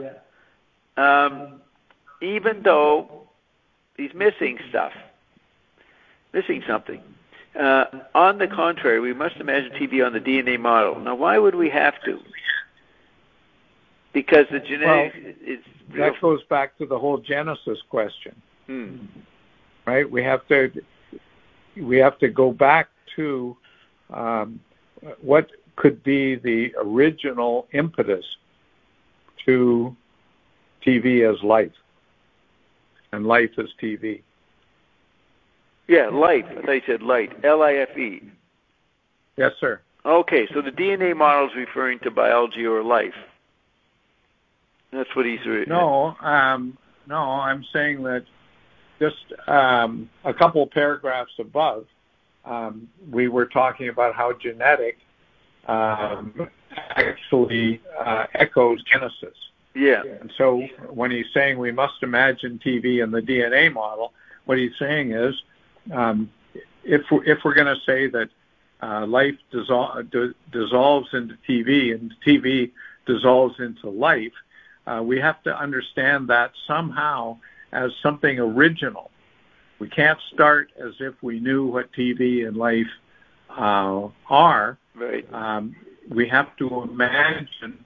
Even though he's missing something. On the contrary, we must imagine TV on the DNA model. Now, why would we have to? Because the genetics is real. That goes back to the whole Genesis question, right? We have to go back to what could be the original impetus to TV as life, and life as TV. Yeah, life. I thought you said light. L-I-F-E. Yes, sir. Okay, so the DNA model is referring to biology or life. That's what he's... No, I'm saying that just a couple of paragraphs above, we were talking about how genetic actually echoes Genesis. Yeah. And so when he's saying we must imagine TV in the DNA model, what he's saying is, if we're going to say that life dissolves into TV and TV dissolves into life, we have to understand that somehow as something original. We can't start as if we knew what TV and life are. Right. We have to imagine.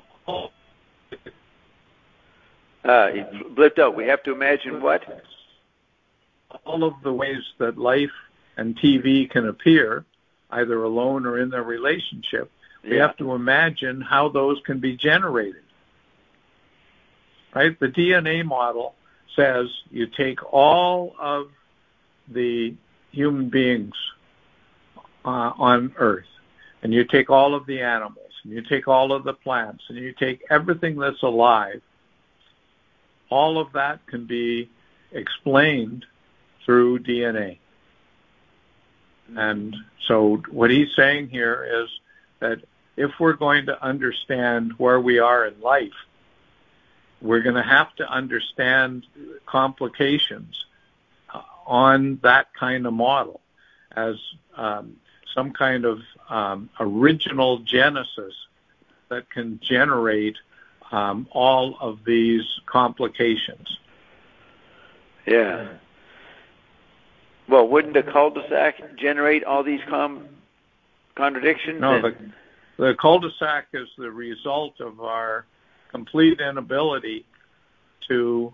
It blipped out. We have to imagine what? All of the ways that life and TV can appear, either alone or in their relationship. Yeah. We have to imagine how those can be generated. Right? The DNA model says you take all of the human beings on Earth, and you take all of the animals, and you take all of the plants, and you take everything that's alive. All of that can be explained through DNA. And so what he's saying here is that if we're going to understand where we are in life, we're going to have to understand complications on that kind of model as some kind of original genesis that can generate all of these complications. Yeah. Well, wouldn't the cul-de-sac generate all these contradictions? No, the cul-de-sac is the result of our complete inability to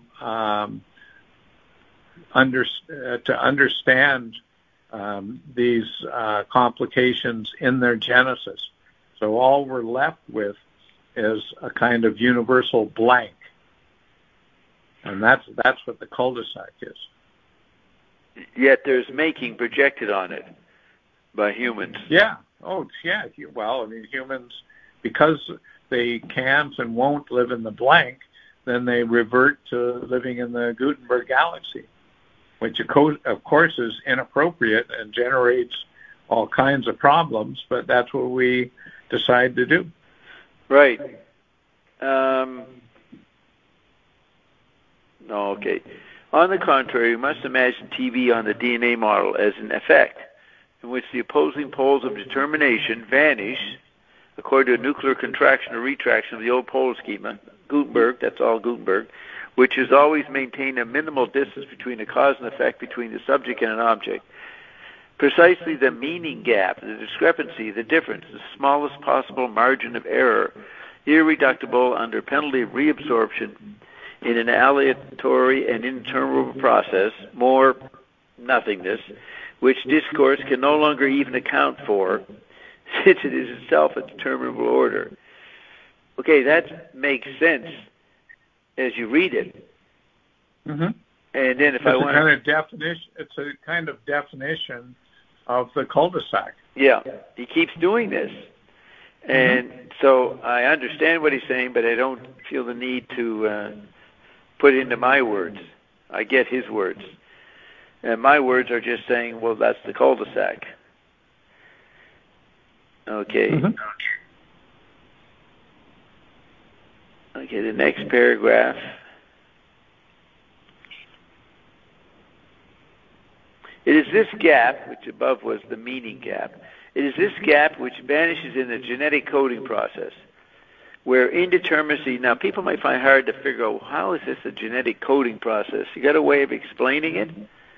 understand these complications in their genesis. So all we're left with is a kind of universal blank, and that's what the cul-de-sac is. Yet there's making projected on it by humans. Yeah. Oh, yeah. Well, I mean, humans, because they can't and won't live in the blank, then they revert to living in the Gutenberg galaxy, which of course is inappropriate and generates all kinds of problems, but that's what we decide to do. Right. Okay. On the contrary, we must imagine TV on the DNA model as an effect in which the opposing poles of determination vanish according to a nuclear contraction or retraction of the old polar schema, Gutenberg, that's all Gutenberg, which has always maintained a minimal distance between a cause and effect between the subject and an object. Precisely the meaning gap, the discrepancy, the difference, the smallest possible margin of error, irreducible under penalty of reabsorption in an aleatory and indeterminable process, more nothingness, which discourse can no longer even account for, since it is itself a determinable order. Okay, that makes sense as you read it. Mm-hmm. And then if I want it's a kind of definition of the cul-de-sac. Yeah, he keeps doing this. And so I understand what he's saying, but I don't feel the need to put it into my words. I get his words. And my words are just saying, well, that's the cul-de-sac. Okay. Okay, the next paragraph. It is this gap, which above was the meaning gap, it is this gap which vanishes in the genetic coding process, where indeterminacy, now people might find it hard to figure out, how is this a genetic coding process? You got a way of explaining it?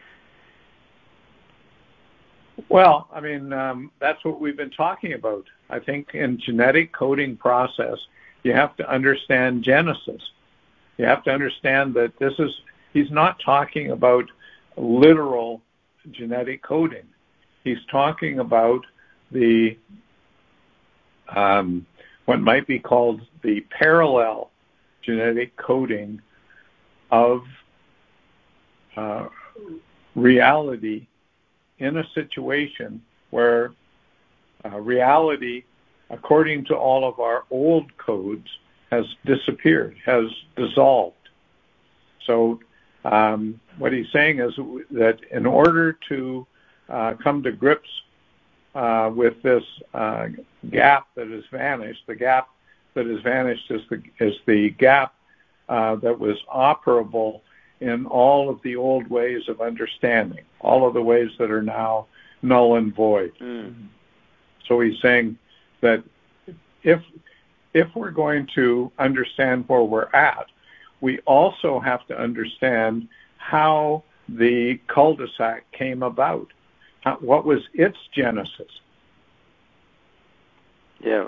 Well, I mean, that's what we've been talking about. I think in genetic coding process, you have to understand genesis. You have to understand that he's not talking about literal genetic coding. He's talking about the what might be called the parallel genetic coding of reality in a situation where reality, according to all of our old codes, has disappeared, has dissolved. So what he's saying is that in order to come to grips with this gap that has vanished, the gap that has vanished is the gap that was operable in all of the old ways of understanding, all of the ways that are now null and void. So he's saying that if we're going to understand where we're at, we also have to understand how the cul-de-sac came about. What was its genesis? Yeah.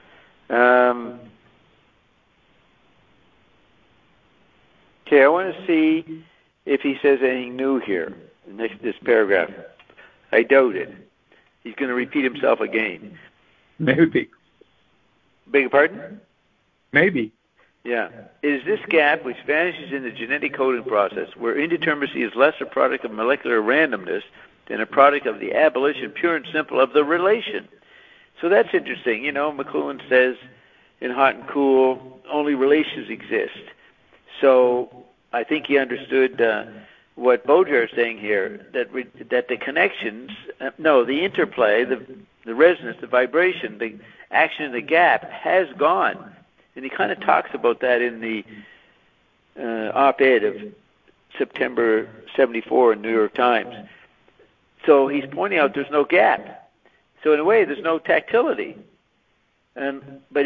Okay, I want to see if he says anything new here, this paragraph. I doubt it. He's going to repeat himself again. Maybe. Beg your pardon? Maybe. Yeah. It is this gap which vanishes in the genetic coding process, where indeterminacy is less a product of molecular randomness than a product of the abolition, pure and simple, of the relation. So that's interesting. You know, McLuhan says in Hot and Cool, only relations exist. So I think he understood what Baudrillard is saying here, that the connections, the interplay, the resonance, the vibration, the action in the gap has gone. And he kind of talks about that in the op-ed of September 74 in New York Times. So he's pointing out there's no gap. So in a way, there's no tactility. But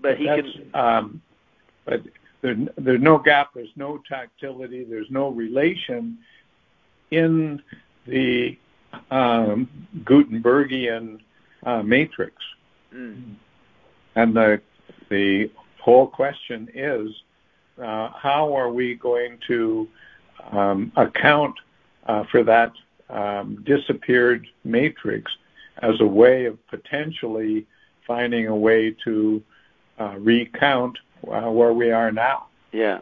there's no gap, there's no tactility, there's no relation in the Gutenbergian matrix. And the whole question is, how are we going to account for that disappeared matrix as a way of potentially finding a way to recount where we are now? Yeah.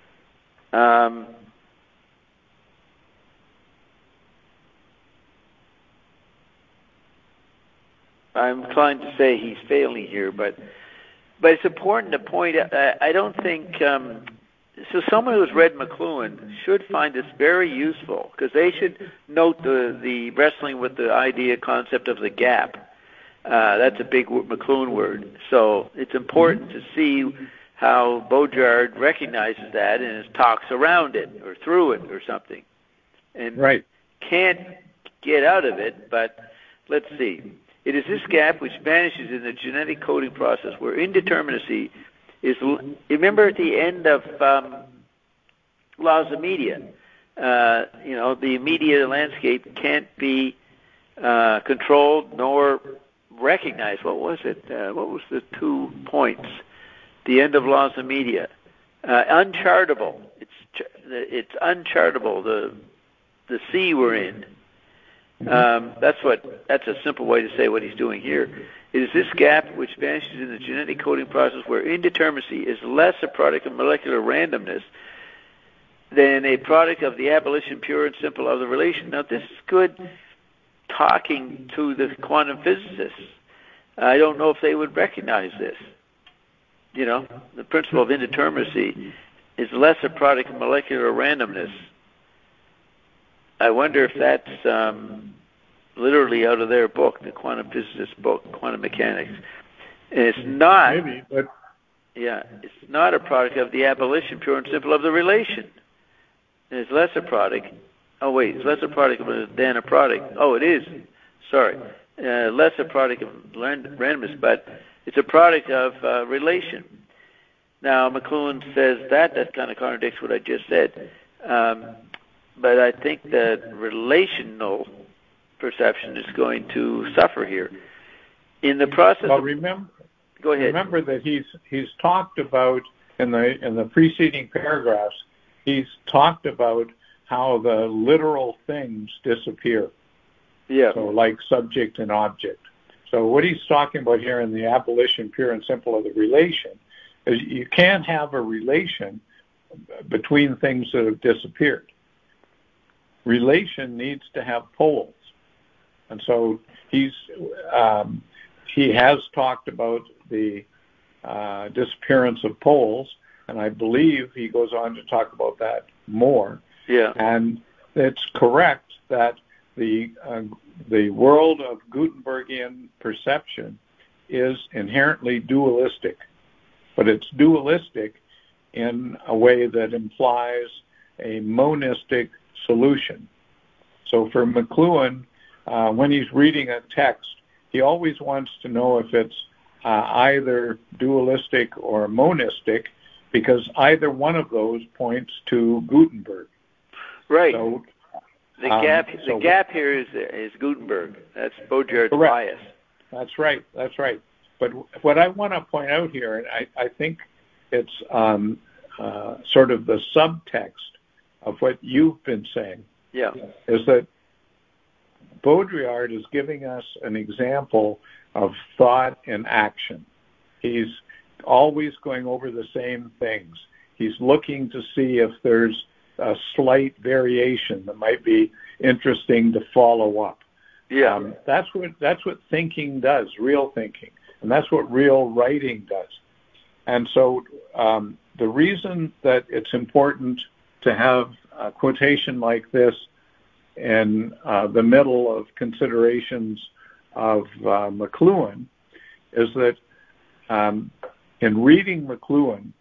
I'm inclined to say he's failing here, but it's important to point out, I don't think, so someone who's read McLuhan should find this very useful, because they should note the wrestling with the idea, concept of the gap. That's a big McLuhan word. So it's important to see how Baudrillard recognizes that and talks around it or through it or something. And can't get out of it, but let's see. It is this gap which vanishes in the genetic coding process, where indeterminacy is... Remember at the end of Laws of Media, the media landscape can't be controlled nor recognized. What was it? What was the 2 points? The end of Laws of Media. Unchartable. It's unchartable, the sea we're in. That's a simple way to say what he's doing here. It is this gap which vanishes in the genetic coding process where indeterminacy is less a product of molecular randomness than a product of the abolition pure and simple of the relation. Now, this is good talking to the quantum physicists. I don't know if they would recognize this. You know, the principle of indeterminacy is less a product of molecular randomness. I wonder if that's literally out of their book, the quantum physicist book, Quantum Mechanics. And it's not. Maybe, but yeah, it's not a product of the abolition, pure and simple, of the relation. And it's less a product. Oh wait, it's less a product than a product. Oh, it is. Sorry, less a product of randomness, but it's a product of relation. Now, McLuhan says that kind of contradicts what I just said. But I think that relational perception is going to suffer here. In the process go ahead. Remember that he's talked about in the preceding paragraphs, he's talked about how the literal things disappear. Yeah. So like subject and object. So what he's talking about here in the abolition pure and simple of the relation is you can't have a relation between things that have disappeared. Relation needs to have poles. And so he has talked about the disappearance of poles, and I believe he goes on to talk about that more. Yeah. And it's correct that the world of Gutenbergian perception is inherently dualistic, but it's dualistic in a way that implies a monistic solution. So for McLuhan, when he's reading a text, he always wants to know if it's either dualistic or monistic, because either one of those points to Gutenberg. Right. So, the gap here is Gutenberg. That's Baudrillard's bias. That's right. But what I want to point out here, and I think it's sort of the subtext of what you've been saying, is that Baudrillard is giving us an example of thought and action. He's always going over the same things. He's looking to see if there's a slight variation that might be interesting to follow up. Yeah, that's what thinking does, real thinking, and that's what real writing does. And so the reason that it's important to have a quotation like this in the middle of considerations of McLuhan is that in reading McLuhan,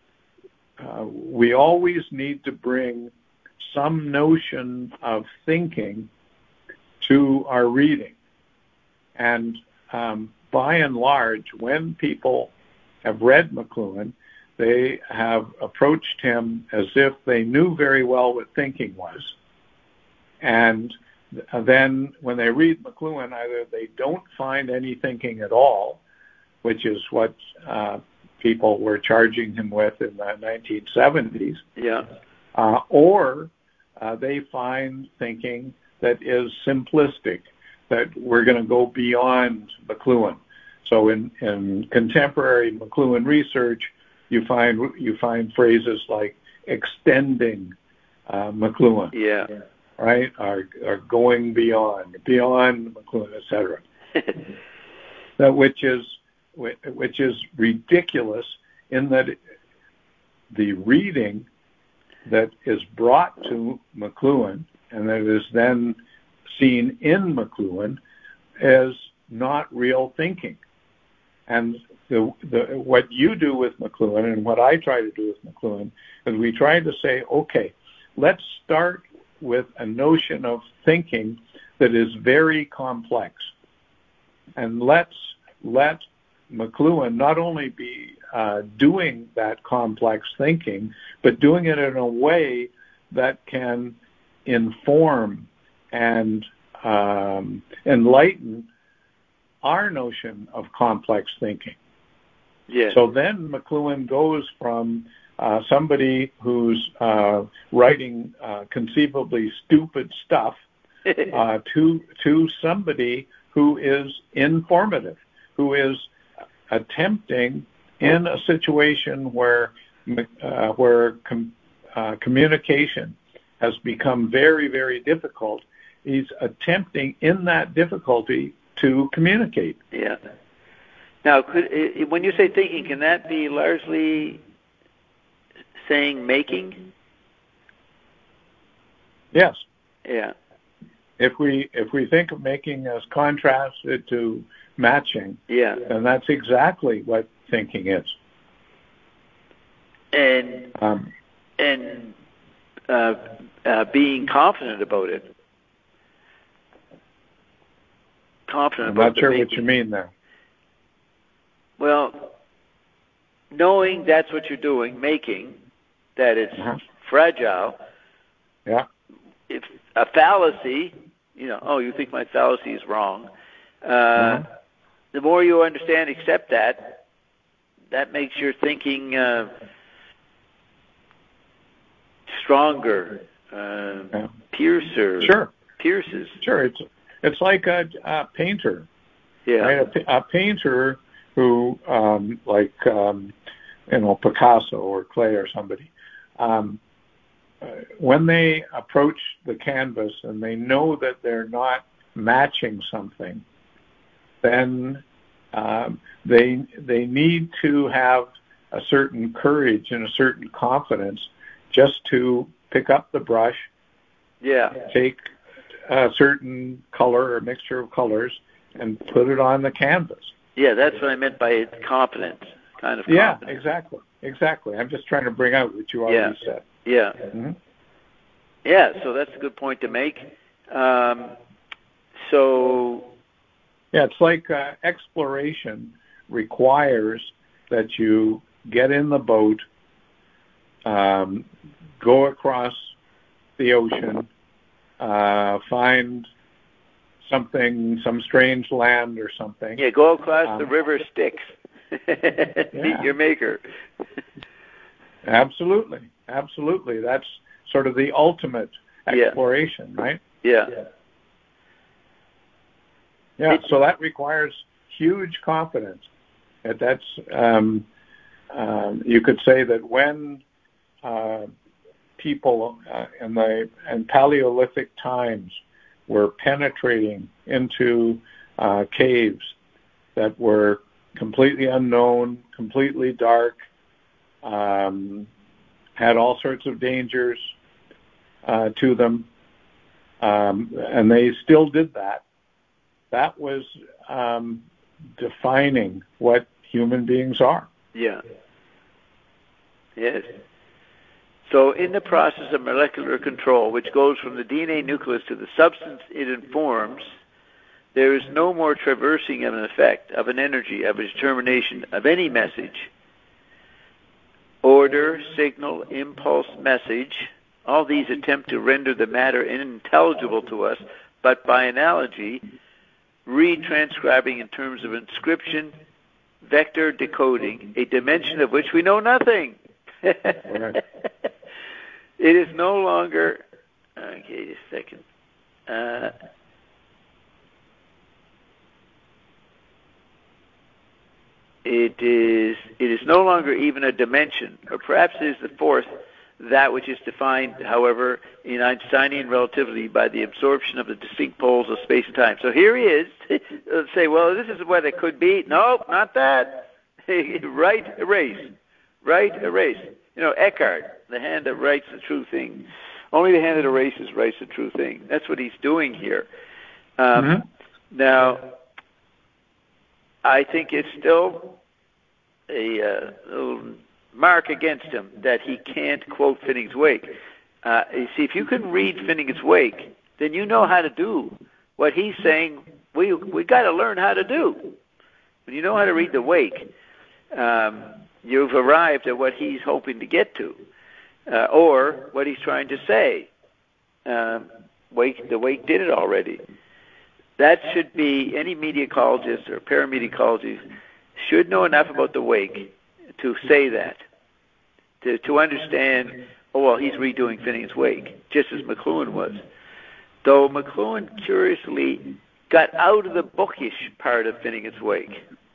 we always need to bring some notion of thinking to our reading. And by and large, when people have read McLuhan, they have approached him as if they knew very well what thinking was. And then when they read McLuhan, either they don't find any thinking at all, which is what people were charging him with in the 1970s, or they find thinking that is simplistic, that we're going to go beyond McLuhan. So in contemporary McLuhan research, you find phrases like extending McLuhan, right? Are going beyond McLuhan, etc. which is ridiculous in that the reading that is brought to McLuhan and that is then seen in McLuhan is not real thinking. And what you do with McLuhan and what I try to do with McLuhan is we try to say, okay, let's start with a notion of thinking that is very complex. And let's let McLuhan not only be doing that complex thinking, but doing it in a way that can inform and enlighten our notion of complex thinking. Yeah. So then McLuhan goes from somebody who's writing conceivably stupid stuff to somebody who is informative, who is attempting in a situation where communication has become very, very difficult. He's attempting in that difficulty to communicate. Yeah. Now, when you say thinking, can that be largely saying making? Yes. Yeah. If we think of making as contrasted to matching, yeah, then that's exactly what thinking is. And being confident about it. Confident I'm about not sure what you mean there. Well, knowing that's what you're doing, making, that it's fragile. Yeah. If a fallacy, you think my fallacy is wrong. The more you understand, accept that makes your thinking stronger, pierces. Sure, it's like a painter. Yeah. Right? A painter who, Picasso or Klee or somebody, when they approach the canvas and they know that they're not matching something, then they need to have a certain courage and a certain confidence just to pick up the brush, take a certain color or mixture of colors and put it on the canvas. Yeah, that's what I meant by confidence, kind of confidence. Yeah, exactly. I'm just trying to bring out what you already said. Yeah. Mm-hmm. Yeah, so that's a good point to make. It's like exploration requires that you get in the boat, go across the ocean, find something, some strange land or something. Yeah, go across the river Styx. Meet your maker. Absolutely. That's sort of the ultimate exploration, right? Yeah. Yeah, so that requires huge confidence. That's you could say that when people in Paleolithic times were penetrating into caves that were completely unknown, completely dark, had all sorts of dangers to them, and they still did that. That was defining what human beings are. Yeah. Yes. So in the process of molecular control, which goes from the DNA nucleus to the substance it informs, there is no more traversing of an effect, of an energy, of a determination, of any message. Order, signal, impulse, message, all these attempt to render the matter unintelligible to us, but by analogy, retranscribing in terms of inscription, vector decoding, a dimension of which we know nothing. Right. It is no longer... Okay, just a second. It is no longer even a dimension, or perhaps it is the fourth, that which is defined, however, in Einsteinian relativity by the absorption of the distinct poles of space and time. So here he is. Let's say, well, this is what it could be. No, not that. Right, erase. Right, erase. Eckhart, the hand that writes the true thing. Only the hand that erases writes the true thing. That's what he's doing here. Now, I think it's still a little mark against him that he can't quote Finneg's Wake. You see, if you can read Finneg's Wake, then you know how to do what he's saying we got to learn how to do. When you know how to read the Wake, you've arrived at what he's hoping to get to, or what he's trying to say. The Wake did it already. That should be, any mediacologist or paramediacologist should know enough about the Wake to say that, to understand, he's redoing Finneg's Wake, just as McLuhan was. Though McLuhan curiously got out of the bookish part of Finneg's Wake.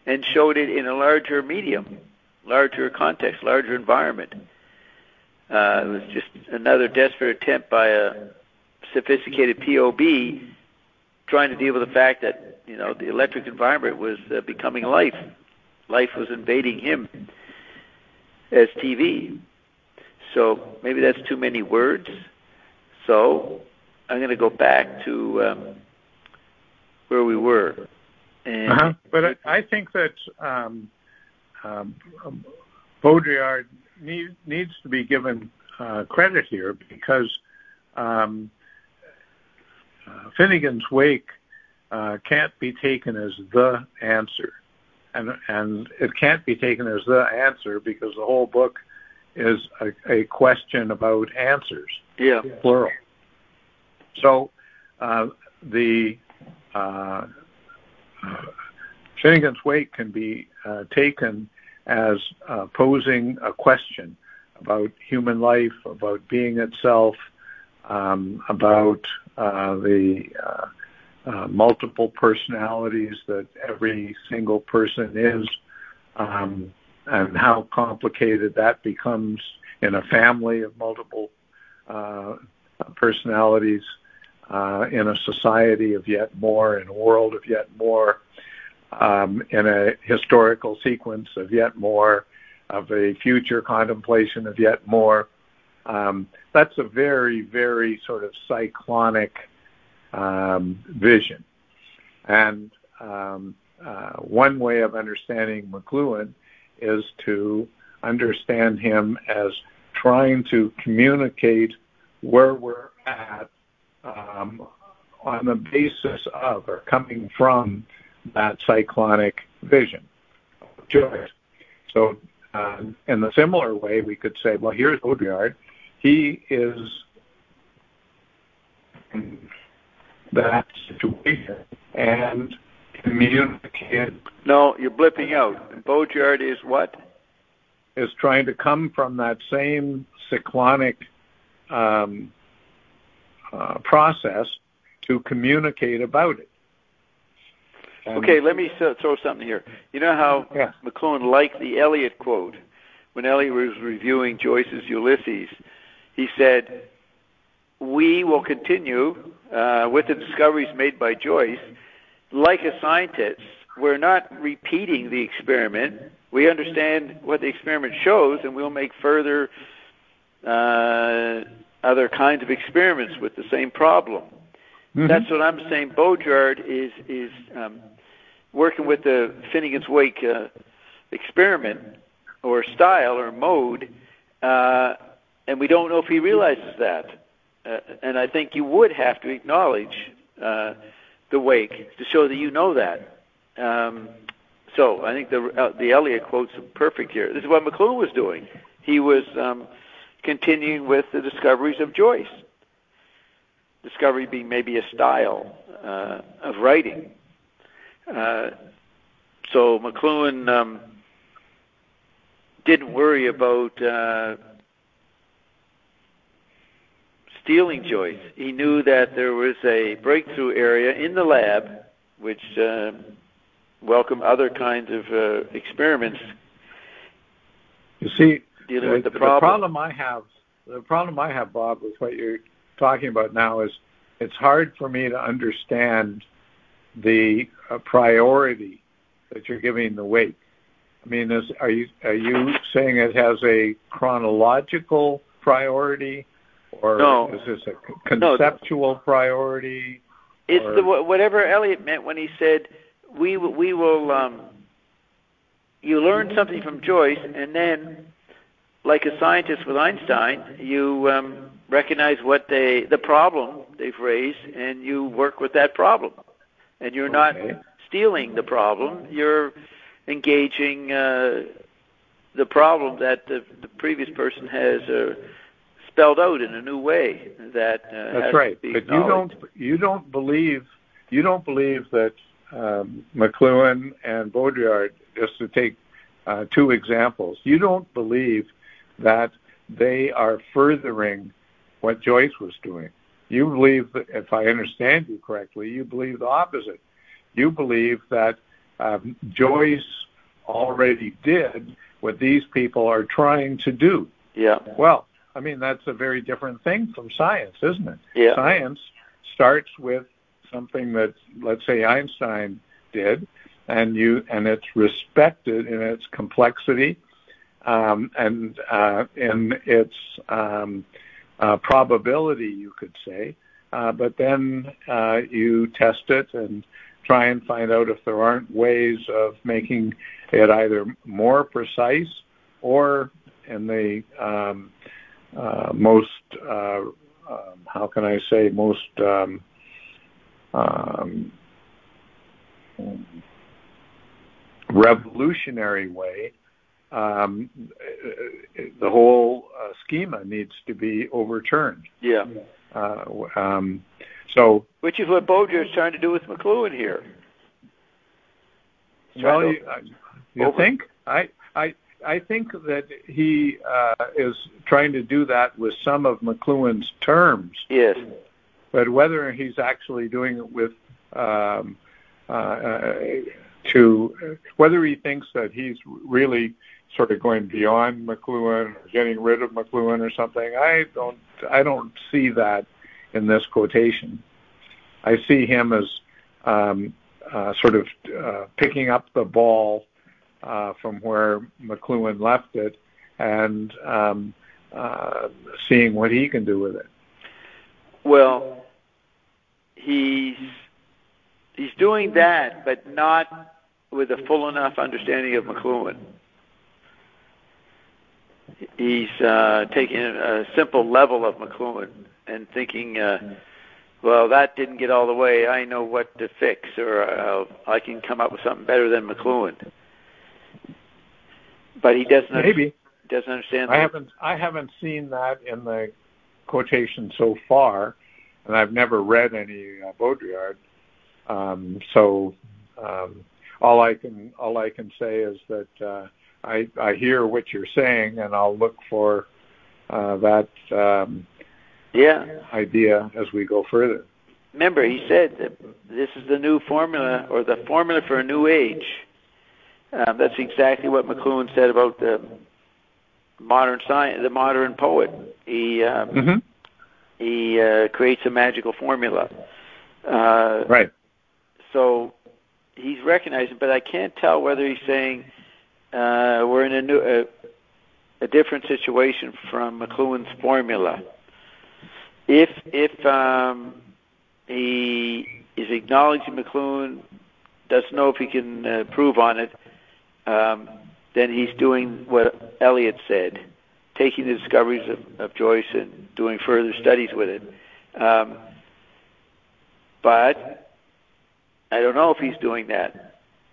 and showed it in a larger medium, larger context, larger environment. It was just another desperate attempt by a sophisticated POB trying to deal with the fact that, the electric environment was becoming life. Life was invading him as TV. So maybe that's too many words. So I'm going to go back to where we were. And But I think that Baudrillard needs to be given credit here, because Finnegan's Wake can't be taken as the answer. And it can't be taken as the answer because the whole book is a question about answers, plural. So the Finnegan's Wake can be taken as posing a question about human life, about being itself, about the multiple personalities that every single person is, and how complicated that becomes in a family of multiple personalities, in a society of yet more, in a world of yet more, in a historical sequence of yet more, of a future contemplation of yet more. That's a very, very sort of cyclonic vision. And one way of understanding McLuhan is to understand him as trying to communicate where we're at on the basis of, or coming from, that cyclonic vision of Joyce. So in a similar way, we could say, well, here's Baudrillard. He is that situation and communicate. No, you're blipping out. Baudrillard is what? Is trying to come from that same cyclonic process to communicate about it. Okay, let me throw something here. You know how McLuhan liked the Eliot quote? When Eliot was reviewing Joyce's Ulysses, he said, we will continue with the discoveries made by Joyce. Like a scientist, we're not repeating the experiment. We understand what the experiment shows, and we'll make further other kinds of experiments with the same problem. Mm-hmm. That's what I'm saying. Baudrillard is working with the Finnegan's Wake experiment or style or mode, and we don't know if he realizes that. And I think you would have to acknowledge the Wake to show that you know that. So I think the Eliot quote's perfect here. This is what McLuhan was doing. He was continuing with the discoveries of Joyce. Discovery being maybe a style of writing. So McLuhan didn't worry about stealing Joyce. He knew that there was a breakthrough area in the lab which welcomed other kinds of experiments. You see, dealing with the problem I have, Bob, with what you're talking about now is it's hard for me to understand the priority that you're giving the Wake. I mean, are you saying it has a chronological priority, or no. Is this a conceptual priority? It's whatever Eliot meant when he said we will. You learn something from Joyce, and then, like a scientist with Einstein, you recognize what the problem they've raised, and you work with that problem. And you're not stealing the problem; you're engaging the problem that the previous person has spelled out in a new way. That's right. But you don't believe that McLuhan and Baudrillard, just to take two examples, you don't believe that they are furthering what Joyce was doing. You believe, if I understand you correctly, you believe the opposite. You believe that Joyce already did what these people are trying to do. Yeah. Well, I mean, that's a very different thing from science, isn't it? Yeah. Science starts with something that, let's say, Einstein did, and it's respected in its complexity and in its probability, you could say. But then you test it and try and find out if there aren't ways of making it either more precise or in the most, how can I say, most revolutionary way. The whole schema needs to be overturned. Yeah. So, which is what Baudrillard is trying to do with McLuhan here. Well, you think? I think that he is trying to do that with some of McLuhan's terms. Yes. But whether he's actually doing it with whether he thinks that he's really sort of going beyond McLuhan or getting rid of McLuhan or something, I don't see that in this quotation. I see him as sort of picking up the ball from where McLuhan left it and seeing what he can do with it. Well, he's doing that, but not with a full enough understanding of McLuhan. He's taking a simple level of McLuhan and thinking, well, that didn't get all the way. I know what to fix, or I can come up with something better than McLuhan. But he doesn't understand. I haven't seen that in the quotation so far, and I've never read any Baudrillard. So all I can say is that I hear what you're saying, and I'll look for that idea as we go further. Remember, he said that this is the new formula, or the formula for a new age. That's exactly what McLuhan said about the modern science, the modern poet. He creates a magical formula. Right. So he's recognizing, but I can't tell whether he's saying we're in a different situation from McLuhan's formula. If he is acknowledging McLuhan, doesn't know if he can prove on it, then he's doing what Eliot said, taking the discoveries of Joyce and doing further studies with it. But I don't know if he's doing that.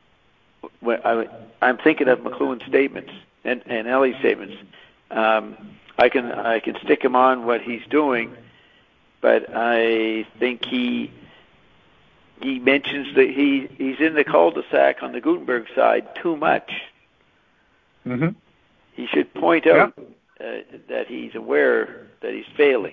I'm thinking of McLuhan's statements and Eliot's statements. I can stick him on what he's doing, but I think he mentions that he's in the cul-de-sac on the Gutenberg side too much. Mm-hmm. He should point out that he's aware that he's failing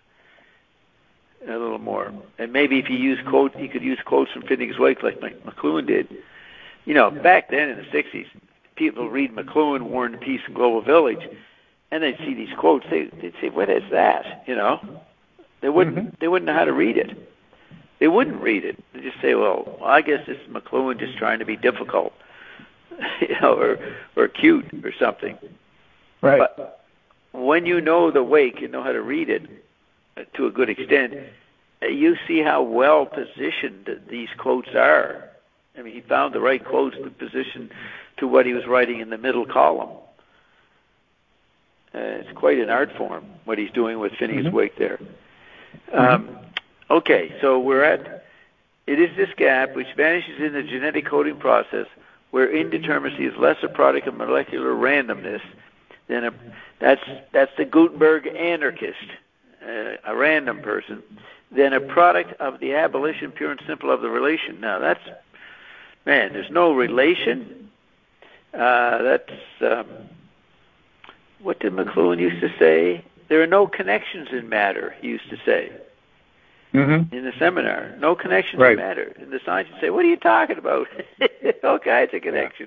a little more. And maybe if he used quotes, he could use quotes from Finnegans Wake like McLuhan did. You know, back then in the 60s, people read McLuhan, War and Peace and Global Village, and they'd see these quotes. They'd say, "What is that?" You know, they wouldn't know how to read it. They wouldn't read it. They just say, "Well, I guess this is McLuhan just trying to be difficult, you know, or cute or something." Right. But when you know the Wake, you know how to read it to a good extent. You see how well positioned these quotes are. I mean, he found the right quotes to position to what he was writing in the middle column. It's quite an art form, what he's doing with Finnegans Wake there. Okay, so it is this gap which vanishes in the genetic coding process where indeterminacy is less a product of molecular randomness than that's the Gutenberg anarchist, a random person, than a product of the abolition pure and simple of the relation. Now there's no relation. What did McLuhan used to say? There are no connections in matter, he used to say. in the seminar. No connections Right. matter. And the scientists say, "What are you talking about?" All kinds of connections.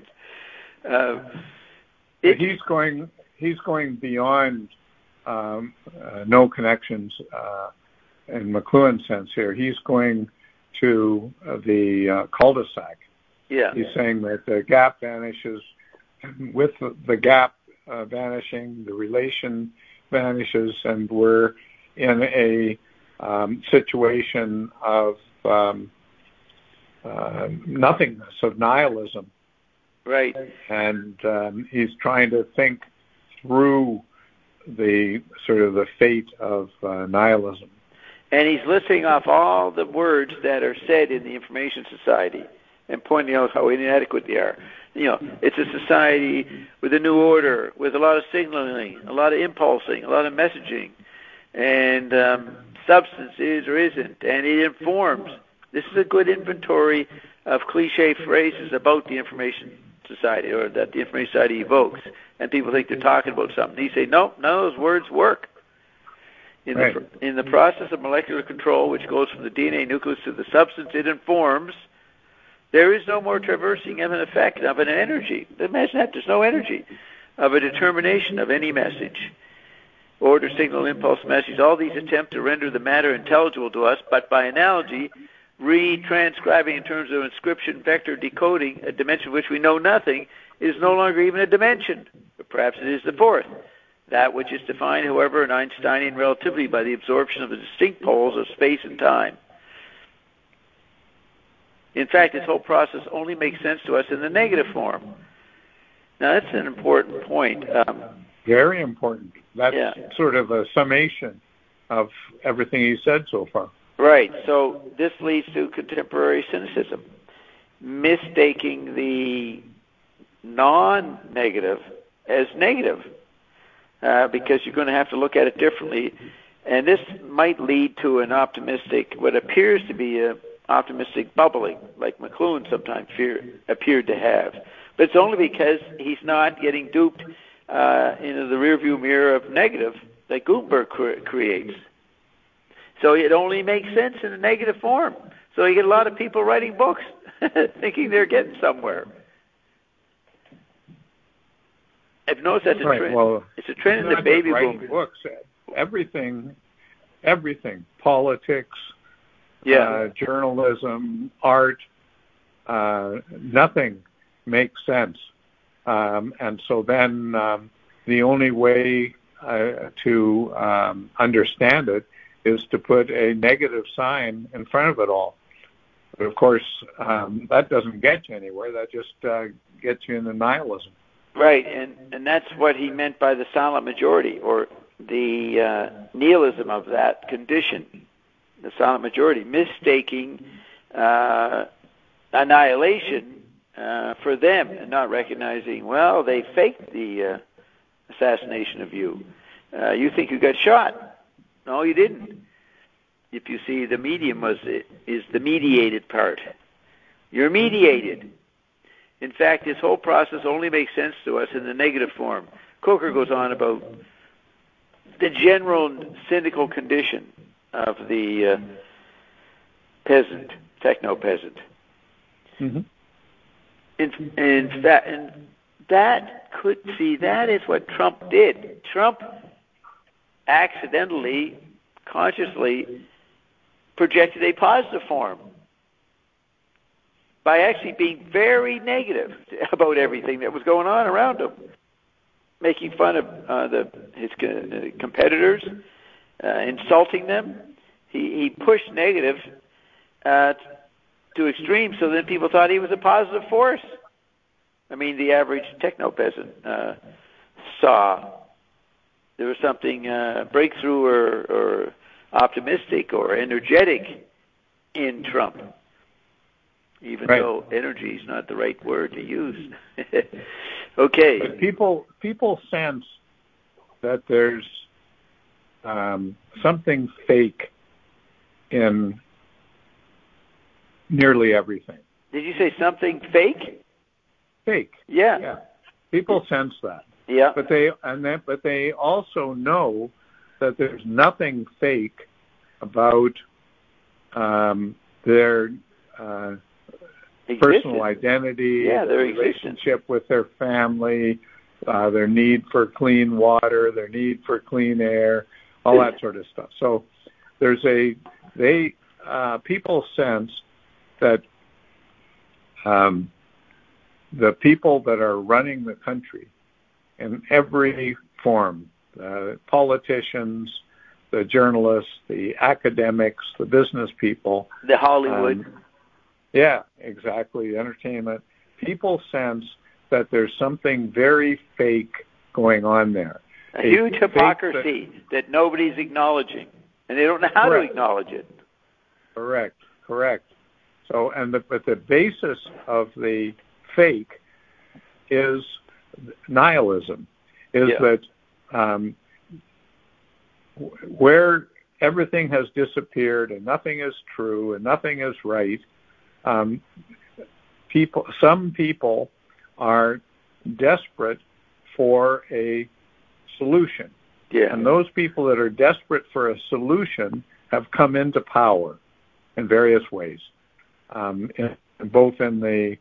He's going beyond no connections in McLuhan's sense here. He's going to the cul-de-sac. Yeah. He's saying that the gap vanishes. With the gap vanishing, the relation vanishes, and we're in a situation of nothingness, of nihilism. Right. And he's trying to think through the sort of the fate of nihilism. And he's listing off all the words that are said in the information society and pointing out how inadequate they are. It's a society with a new order, with a lot of signaling, a lot of impulsing, a lot of messaging, and substance is or isn't, and it informs. This is a good inventory of cliche phrases about the information society, or that the information society evokes, and people think they're talking about something. He say, no, none of those words work. In the process of molecular control, which goes from the DNA nucleus to the substance it informs, there is no more traversing of an effect of an energy. Imagine that. There's no energy of a determination of any message. Order, signal, impulse, message, all these attempt to render the matter intelligible to us, but by analogy, retranscribing in terms of inscription, vector, decoding, a dimension of which we know nothing, is no longer even a dimension. But perhaps it is the fourth. That which is defined, however, in Einsteinian relativity by the absorption of the distinct poles of space and time. In fact, this whole process only makes sense to us in the negative form. Now, that's an important point. Very important. That's sort of a summation of everything he said so far. Right. So this leads to contemporary cynicism, mistaking the non-negative as negative, because you're going to have to look at it differently. And this might lead to an optimistic, what appears to be a optimistic bubbling, like McLuhan sometimes appeared to have. But it's only because he's not getting duped into the rearview mirror of negative that Gutenberg creates. So it only makes sense in a negative form. So you get a lot of people writing books thinking they're getting somewhere. I've noticed that's a trend. Well, it's a trend in the baby boom. Books, everything, politics, journalism, art, nothing makes sense. And so then the only way to understand it is to put a negative sign in front of it all. But of course, that doesn't get you anywhere. That just gets you into nihilism. Right, and that's what he meant by the silent majority, or the nihilism of that condition, the silent majority, mistaking annihilation for them and not recognizing, well, they faked the assassination of you. You think you got shot. No, you didn't. If you see, the medium is the mediated part. You're mediated. In fact, this whole process only makes sense to us in the negative form. Coker goes on about the general cynical condition of the peasant, techno-peasant. Mm-hmm. In fact, that is what Trump did. Trump accidentally, consciously projected a positive form by actually being very negative about everything that was going on around him, making fun of his competitors, insulting them. He pushed negative to extremes, so then people thought he was a positive force. I mean, the average techno-peasant saw there was something breakthrough or optimistic or energetic in Trump, even though energy is not the right word to use. Okay. But people sense that there's something fake in nearly everything. Did you say something fake? Fake. Yeah. People sense that. Yeah. But they also know that there's nothing fake about their personal identity, their relationship with their family, their need for clean water, their need for clean air, all that sort of stuff. So there's people sense that the people that are running the country in every form, politicians, the journalists, the academics, the business people, the Hollywood. Yeah, exactly, entertainment. People sense that there's something very fake going on there. A huge hypocrisy that nobody's acknowledging, and they don't know how to acknowledge it. Correct. So, but the basis of the fake is nihilism, that where everything has disappeared and nothing is true and nothing is right, some people are desperate for a solution. Yeah. And those people that are desperate for a solution have come into power in various ways, both in the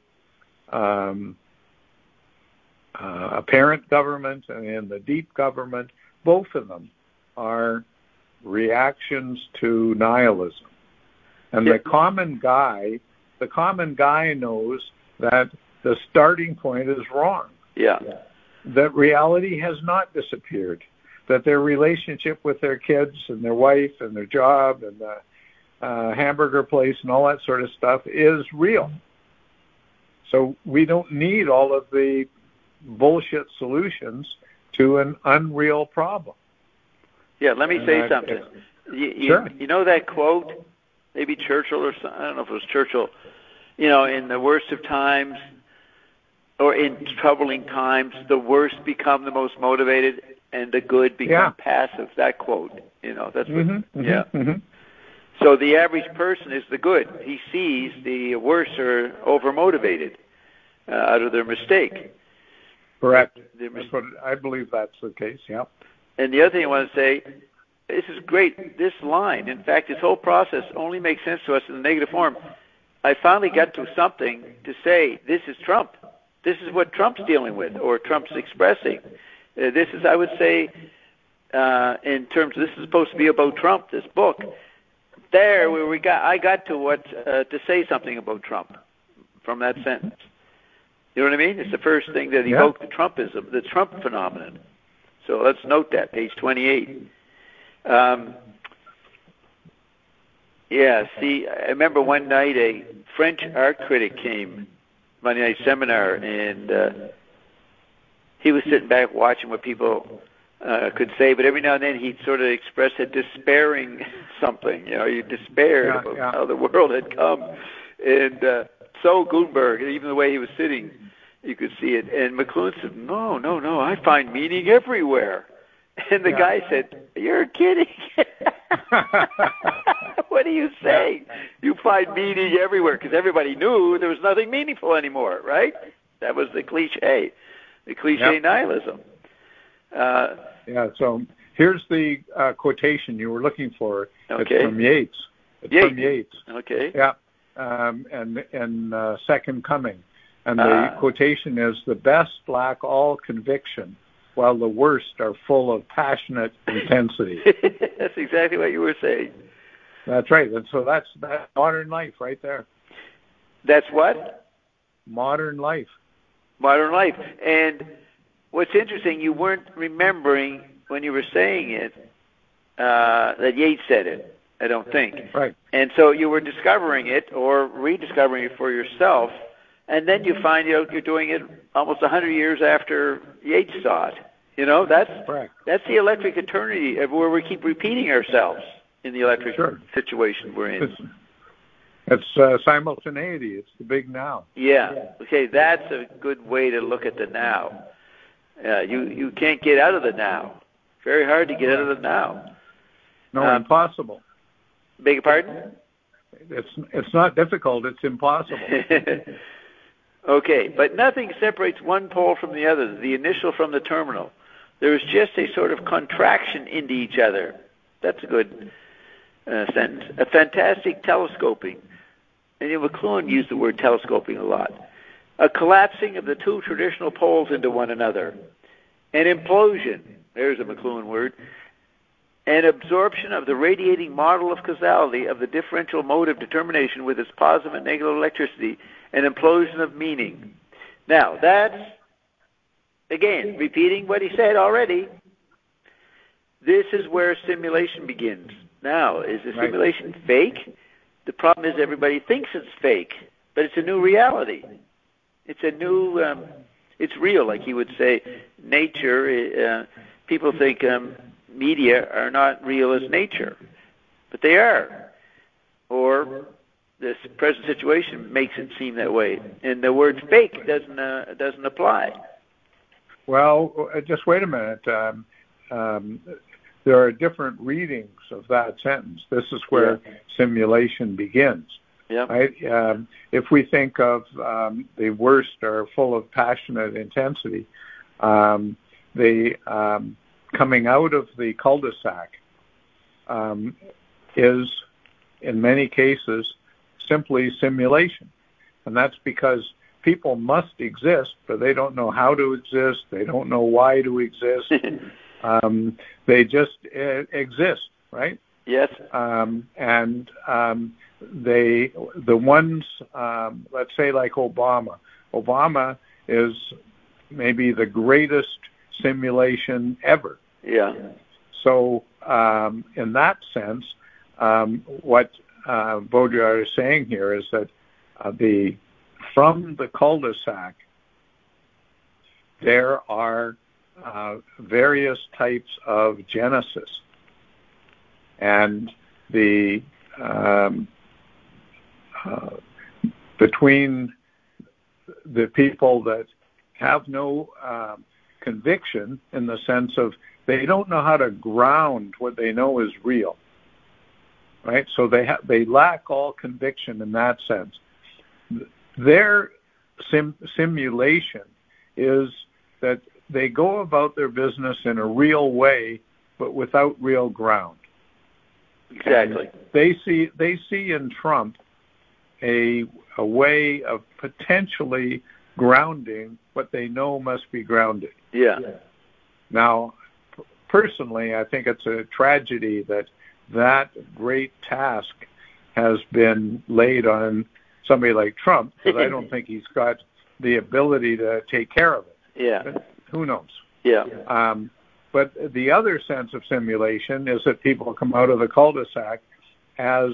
apparent government and in the deep government. Both of them are reactions to nihilism. And the common guy knows that the starting point is wrong. Yeah. That reality has not disappeared. That their relationship with their kids and their wife and their job and the hamburger place and all that sort of stuff is real. So we don't need all of the bullshit solutions to an unreal problem. Yeah, let me say something. Sure. You know that quote, maybe Churchill or something, I don't know if it was Churchill, in the worst of times or in troubling times, the worst become the most motivated and the good become passive. That quote, that's what, So the average person is the good. He sees the worse are overmotivated out of their mistake. Correct. I believe that's the case, yeah. And the other thing I want to say, this is great, this line, in fact, this whole process only makes sense to us in the negative form. I finally got to something to say, this is Trump. This is what Trump's dealing with, or Trump's expressing. This is, I would say, in terms of, this is supposed to be about Trump, this book. There, where I got to to say something about Trump from that sentence. You know what I mean? It's the first thing that evoked the Trumpism, the Trump phenomenon. So let's note that, page 28. See, I remember one night a French art critic came, Monday night seminar, and he was sitting back watching what people could say, but every now and then he'd sort of express a despairing something. You despaired about how the world had come. And so Gutenberg, even the way he was sitting, you could see it. And McLuhan said, no, I find meaning everywhere. And the guy said, you're kidding. What are you saying? You find meaning everywhere, because everybody knew there was nothing meaningful anymore, right? That was the cliche nihilism. So here's the quotation you were looking for. Okay. It's from Yeats. From Yeats. Okay. Yeah. And Second Coming. And the quotation is, the best lack all conviction, while the worst are full of passionate intensity. That's exactly what you were saying. That's right. And so that's modern life right there. That's what? Modern life. Modern life. And what's interesting, you weren't remembering when you were saying it that Yeats said it, I don't think. Right. And so you were discovering it or rediscovering it for yourself, and then you find out you're doing it almost 100 years after Yeats saw it. That's correct. That's the electric eternity of where we keep repeating ourselves in the electric situation we're in. It's simultaneity. It's the big now. Yeah. Okay, that's a good way to look at the now. You can't get out of the now. Very hard to get out of the now. No, impossible. Beg your pardon? It's not difficult. It's impossible. Okay, but nothing separates one pole from the other, the initial from the terminal. There is just a sort of contraction into each other. That's a good sentence. A fantastic telescoping. And McLuhan used the word telescoping a lot. A collapsing of the two traditional poles into one another. An implosion. There's a McLuhan word. An absorption of the radiating model of causality of the differential mode of determination with its positive and negative electricity. An implosion of meaning. Now, that's, again, repeating what he said already. This is where simulation begins. Now, is the simulation fake? The problem is everybody thinks it's fake, but it's a new reality. It's a new, it's real, like he would say. Nature, people think media are not real as nature, but they are. Or this present situation makes it seem that way, and the word fake doesn't apply. Well, just wait a minute. There are different readings of that sentence. This is where simulation begins. Yep. Right? If we think of the worst are full of passionate intensity, the coming out of the cul-de-sac is, in many cases, simply simulation. And that's because people must exist, but they don't know how to exist. They don't know why to exist. They just exist, right? Yes. And the ones, let's say like Obama. Obama is maybe the greatest simulation ever. Yeah. So in that sense, what Baudrillard is saying here is that from the cul-de-sac, there are various types of genesis, and the between the people that have no conviction, in the sense of they don't know how to ground what they know is real, right? So they lack all conviction in that sense. Their simulation is that they go about their business in a real way, but without real ground. Exactly. And they see in Trump a way of potentially grounding what they know must be grounded. Yeah. Now, personally, I think it's a tragedy that great task has been laid on somebody like Trump, because I don't think he's got the ability to take care of it. Yeah. But who knows? Yeah. But the other sense of simulation is that people come out of the cul-de-sac as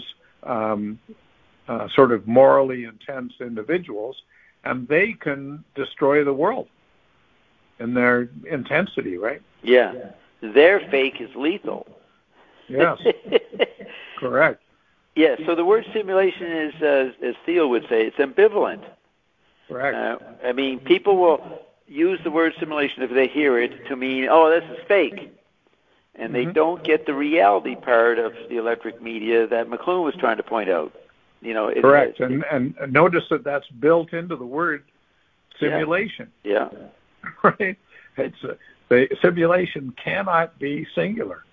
sort of morally intense individuals, and they can destroy the world in their intensity, right? Yeah. Their fake is lethal. Yes. Correct. Yeah, so the word simulation is, as Theo would say, it's ambivalent. Correct. I mean, people will use the word simulation if they hear it to mean, oh, this is fake. And they don't get the reality part of the electric media that McLuhan was trying to point out. You know, correct. And notice that that's built into the word simulation. Yeah. Right? The simulation cannot be singular.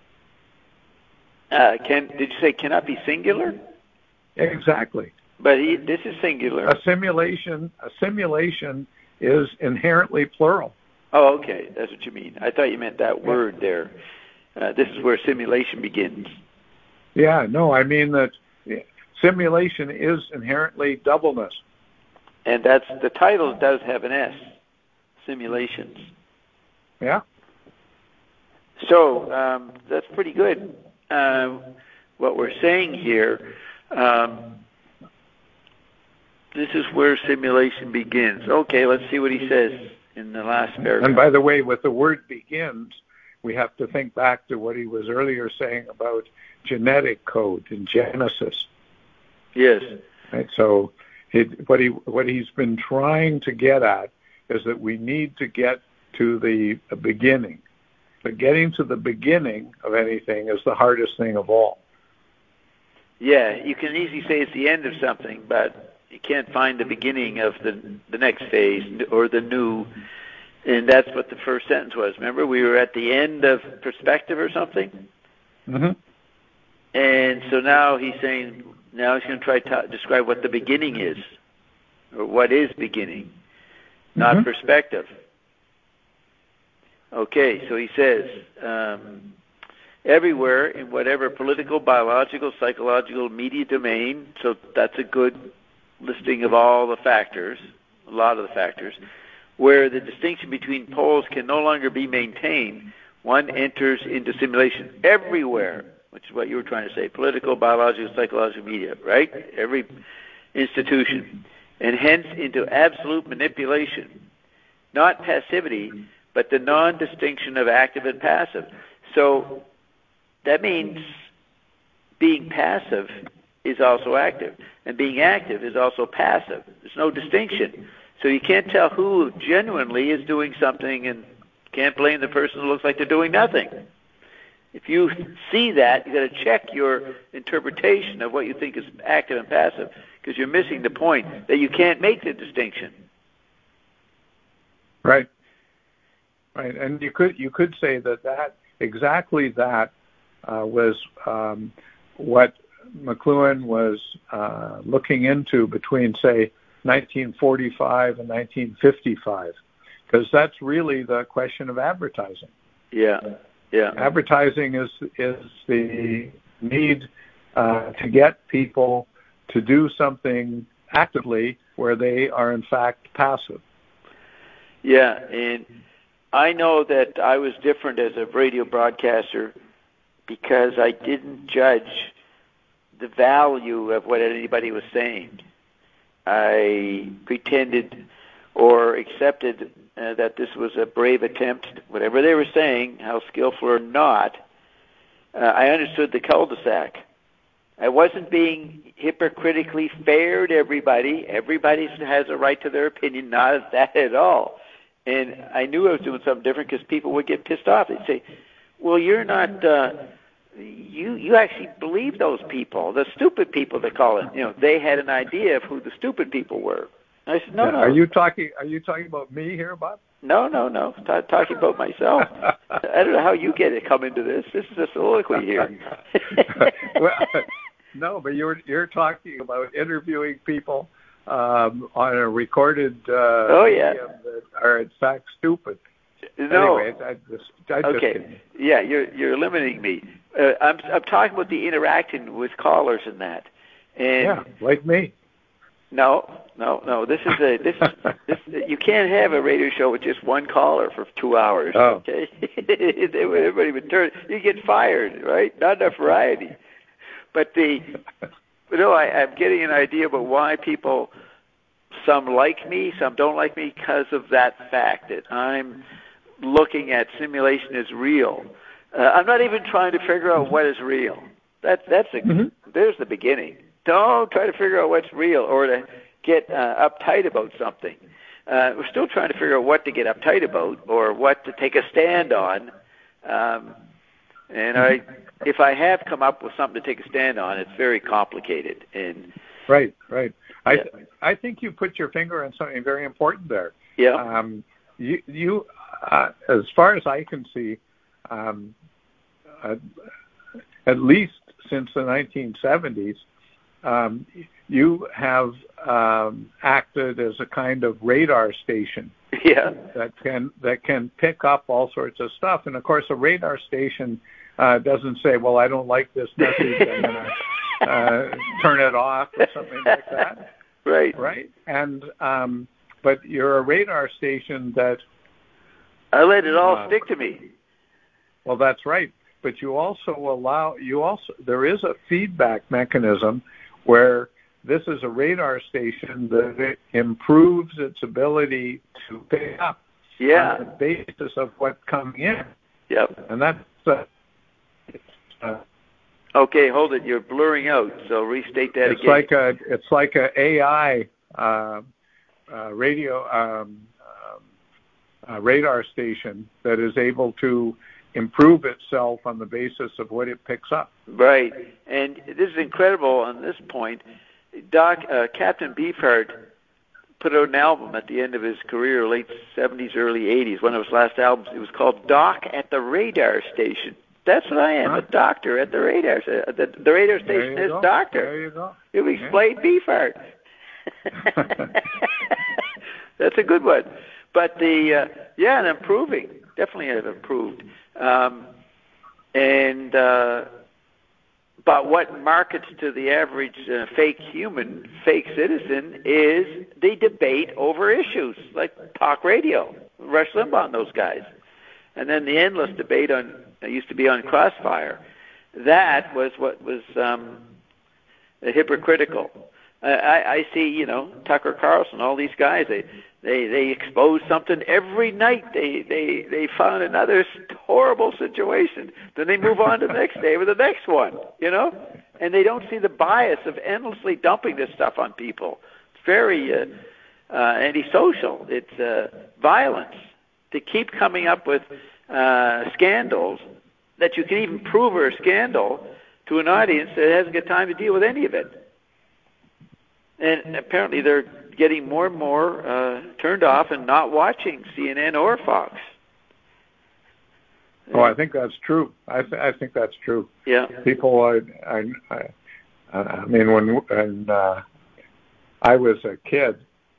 Did you say cannot be singular? Exactly. But this is singular. A simulation is inherently plural. Oh, okay. That's what you mean. I thought you meant that word there. This is where simulation begins. Yeah, no, I mean that simulation is inherently doubleness. And that's the title does have an S, simulations. Yeah. So that's pretty good. What we're saying here, this is where simulation begins. Okay, let's see what he says in the last paragraph. And by the way, with the word begins, we have to think back to what he was earlier saying about genetic code in Genesis. Yes. Right, so what he's been trying to get at is that we need to get to the beginning. But getting to the beginning of anything is the hardest thing of all. Yeah, you can easily say it's the end of something, but you can't find the beginning of the next phase or the new. And that's what the first sentence was. Remember, we were at the end of perspective or something? Mm-hmm. And so now he's saying, now he's going to try to describe what the beginning is, or what is beginning, not perspective. Okay, so he says, everywhere in whatever political, biological, psychological, media domain, so that's a good listing of all the factors, a lot of the factors, where the distinction between poles can no longer be maintained, one enters into simulation. Everywhere, which is what you were trying to say, political, biological, psychological, media, right? Every institution. And hence into absolute manipulation. Not passivity, but the non-distinction of active and passive. So that means being passive is also active, and being active is also passive. There's no distinction. So you can't tell who genuinely is doing something, and can't blame the person who looks like they're doing nothing. If you see that, you've got to check your interpretation of what you think is active and passive, because you're missing the point that you can't make the distinction. Right. Right, and you could say that exactly that was what McLuhan was looking into between, say, 1945 and 1955, because that's really the question of advertising. Yeah. Advertising is the need to get people to do something actively where they are in fact passive. Yeah, and I know that I was different as a radio broadcaster because I didn't judge the value of what anybody was saying. I pretended or accepted that this was a brave attempt, whatever they were saying, how skillful or not. I understood the cul-de-sac. I wasn't being hypocritically fair to everybody. Everybody has a right to their opinion, not that at all. And I knew I was doing something different because people would get pissed off. They'd say, well, you're not, you actually believe those people, the stupid people they call it. You know, they had an idea of who the stupid people were. And I said, no. Are you talking about me here, Bob? No. Talking about myself. I don't know how you get to come into this. This is a soliloquy here. Well, no, but you're talking about interviewing people on a recorded medium that are in fact stupid. No. Anyway, okay. Yeah, you're limiting me. I'm talking about the interacting with callers and that. And yeah, like me. No. This you can't have a radio show with just one caller for 2 hours. Oh. Okay. Everybody would turn. You get fired, right? Not enough variety. But I'm getting an idea about why people, some like me, some don't like me, because of that fact that I'm looking at simulation as real. I'm not even trying to figure out what is real. There's the beginning. Don't try to figure out what's real or to get uptight about something. We're still trying to figure out what to get uptight about or what to take a stand on. If I have come up with something to take a stand on, it's very complicated. And right. I think you put your finger on something very important there. Yeah. You as far as I can see, at least since the 1970s, you have acted as a kind of radar station. Yeah. That can pick up all sorts of stuff. And of course, a radar station doesn't say, "Well, I don't like this message. I'm going to turn it off," or something like that. Right. And but you're a radar station that I let it all stick to me. Well, that's right. But you also there is a feedback mechanism where this is a radar station that it improves its ability to pick up on the basis of what's coming in. Yep. And that's okay, hold it. You're blurring out, so restate that again. It's like a AI radio radar station that is able to improve itself on the basis of what it picks up. Right. And this is incredible on this point. Captain Beefheart put out an album at the end of his career, late 70s, early 80s, one of his last albums. It was called Doc at the Radar Station. That's what I am, a doctor at the radar. The radar station is doctor. There you go. You explain beef art. That's a good one. But and improving. Definitely have improved. But what markets to the average fake citizen is the debate over issues, like talk radio, Rush Limbaugh and those guys. And then the endless debate used to be on Crossfire. That was what was hypocritical. I see, Tucker Carlson, all these guys, they expose something every night. They found another horrible situation. Then they move on to the next day with the next one, And they don't see the bias of endlessly dumping this stuff on people. It's very antisocial. It's violence. To keep coming up with scandals that you can even prove are a scandal to an audience that hasn't got time to deal with any of it. And apparently they're getting more and more turned off and not watching CNN or Fox. Oh, I think that's true. I think that's true. Yeah. People I mean, when I was a kid,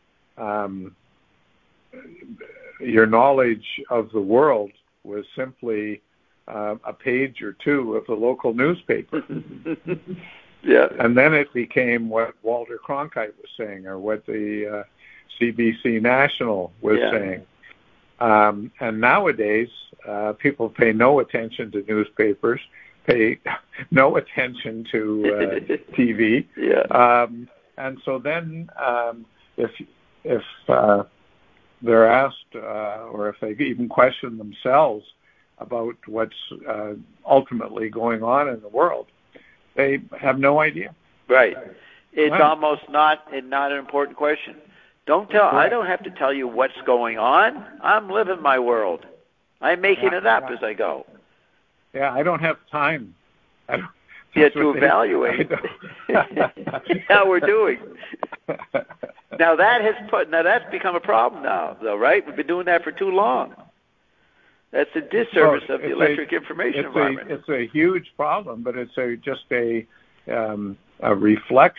your knowledge of the world was simply a page or two of the local newspaper. Yeah. And then it became what Walter Cronkite was saying or what the CBC National was saying. And nowadays, people pay no attention to newspapers, pay no attention to TV. Yeah. And so then if they're asked or if they even question themselves about what's ultimately going on in the world, they have no idea. Right. It's almost not an important question. I don't have to tell you what's going on. I'm living my world. I'm making it up as I go. Yeah, I don't have time. To evaluate how we're doing. Now that's become a problem now, though, right? We've been doing that for too long. That's a disservice of the electric information environment. It's a huge problem, but it's just a reflex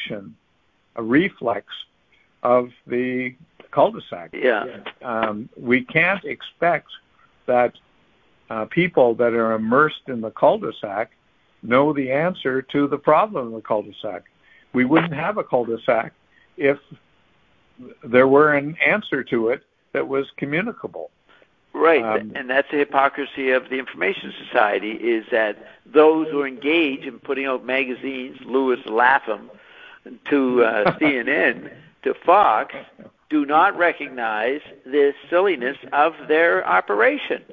of the cul-de-sac. Yeah. We can't expect that people that are immersed in the cul-de-sac know the answer to the problem in the cul-de-sac. We wouldn't have a cul-de-sac if there were an answer to it that was communicable. Right, and that's the hypocrisy of the information society, is that those who engage in putting out magazines, Louis Lapham, to CNN, to Fox, do not recognize the silliness of their operation.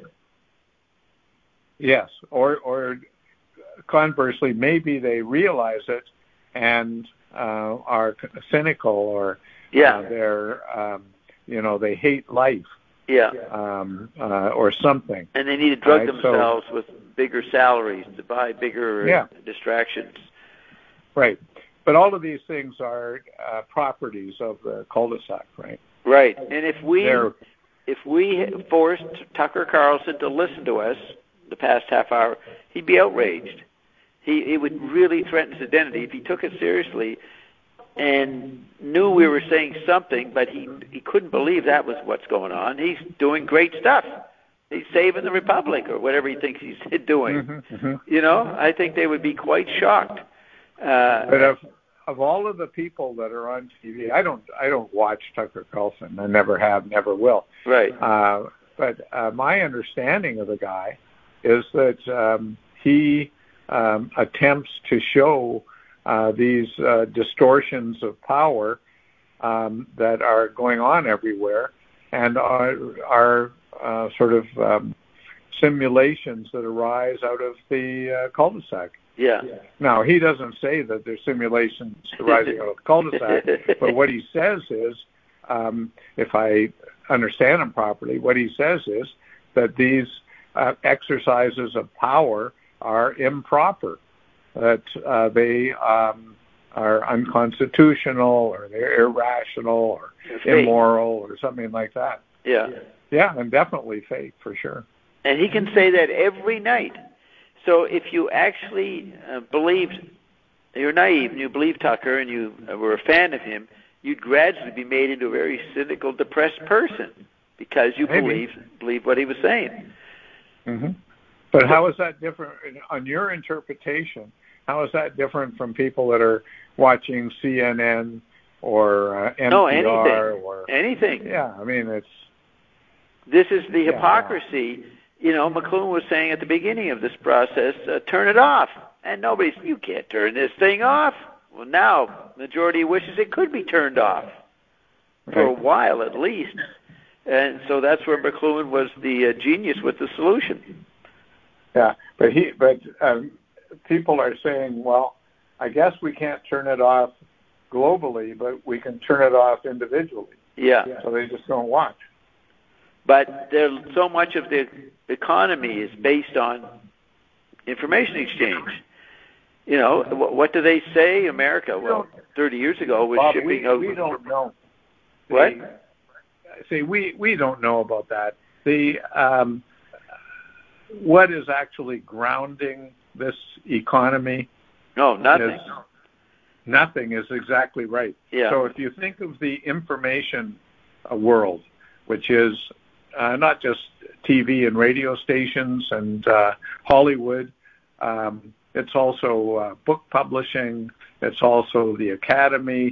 Yes, or conversely, maybe they realize it and are cynical, or they're they hate life. Yeah. Or something. And they need to drug themselves with bigger salaries to buy bigger distractions. Right. But all of these things are properties of the cul-de-sac, right? Right. And if we forced Tucker Carlson to listen to us the past half hour, he'd be outraged. He would really threaten his identity if he took it seriously and knew we were saying something, but he couldn't believe that was what's going on. He's doing great stuff. He's saving the Republic, or whatever he thinks he's doing. Mm-hmm. I think they would be quite shocked. But of all of the people that are on TV, I don't watch Tucker Carlson. I never have, never will. Right. But my understanding of the guy is that he attempts to show these distortions of power that are going on everywhere, and are sort of simulations that arise out of the cul-de-sac. Yeah. Now, he doesn't say that there's simulations arising out of the cul-de-sac, but what he says is, if I understand him properly, what he says is that these exercises of power are improper, that they are unconstitutional, or they're irrational, or immoral, or something like that. Yeah. Yeah, and definitely fake, for sure. And he can say that every night. So if you actually believed, you're naive and you believe Tucker and you were a fan of him, you'd gradually be made into a very cynical, depressed person because you believe what he was saying. Mm-hmm. But how is that different on your interpretation? How is that different from people that are watching CNN or NPR or anything? Yeah, I mean this is the hypocrisy. You know, McLuhan was saying at the beginning of this process, turn it off, and you can't turn this thing off. Well, now majority wishes it could be turned off for a while at least, and so that's where McLuhan was the genius with the solution. Yeah, but people are saying, well, I guess we can't turn it off globally, but we can turn it off individually. Yeah. So they just don't watch. But so much of the economy is based on information exchange. You know, what do they say? America, 30 years ago was Bob, shipping out. We don't know. What? We don't know about that. What is actually grounding this economy? No, nothing. Nothing is exactly right. Yeah. So if you think of the information world, which is not just TV and radio stations and Hollywood, it's also book publishing, it's also the academy.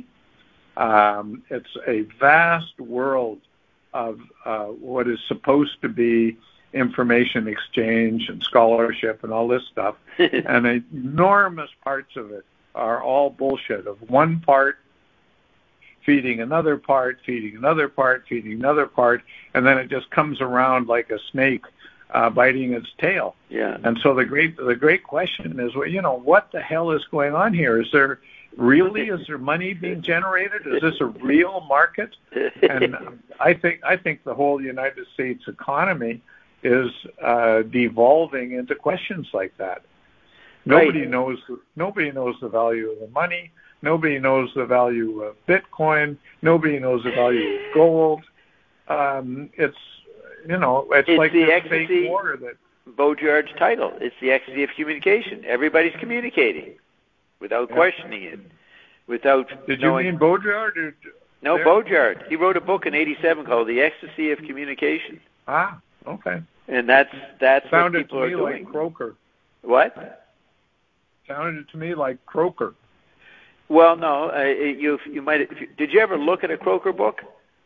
It's a vast world of what is supposed to be information exchange and scholarship and all this stuff, and enormous parts of it are all bullshit, of one part feeding another part, feeding another part, feeding another part, and then it just comes around like a snake biting its tail. Yeah. And so the great question is, well, you know, what the hell is going on here? Is there money being generated? Is this a real market? And I think the whole United States economy is devolving into questions like that. Nobody knows the value of the money. Nobody knows the value of Bitcoin. Nobody knows the value of gold. It's like the this fake war that Baudrillard's title. It's the ecstasy of communication. Everybody's communicating without questioning it. Did you mean Baudrillard? No, Baudrillard. He wrote a book in '87 called The Ecstasy of Communication. Ah, okay. And that's what people are doing. Sounded to me like Croker. What? Sounded to me like Croker. Well, no. You might. Did you ever look at a Croker book?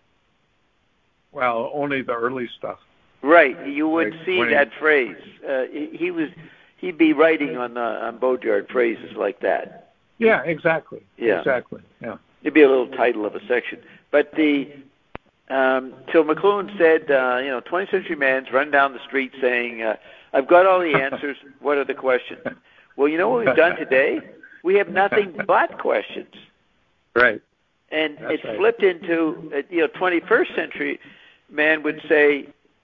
Well, only the early stuff. Right. You would see that phrase. He'd be writing on Baudrillard phrases like that. Yeah, exactly. Yeah. Exactly. Yeah. It'd be a little title of a section. But so McLuhan said, 20th century man's run down the street saying, I've got all the answers. What are the questions? Well, you know what we've done today? We have nothing but questions. Right. And it's flipped into, 21st century man would say,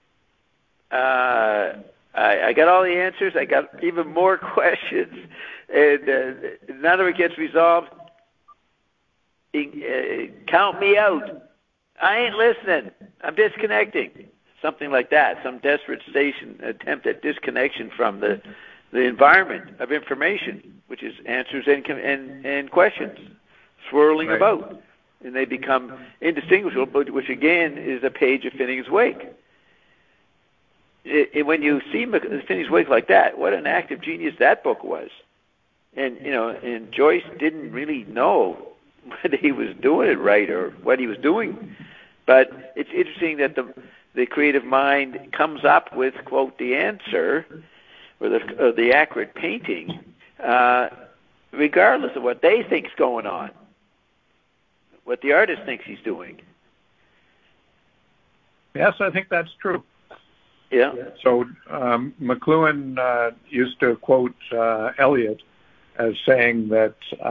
I got all the answers. I got even more questions. And none of it gets resolved. Count me out. I ain't listening. I'm disconnecting. Something like that. Some desperate attempt at disconnection from the environment of information, which is answers and questions swirling about. And they become indistinguishable, which again is a page of Finnegans Wake. When you see Finnegans Wake like that, what an act of genius that book was. And Joyce didn't really know whether he was doing it right or what he was doing. But it's interesting that the creative mind comes up with, quote, the answer or the accurate painting, regardless of what they think's going on, what the artist thinks he's doing. Yes, I think that's true. Yeah. So McLuhan used to quote Eliot as saying that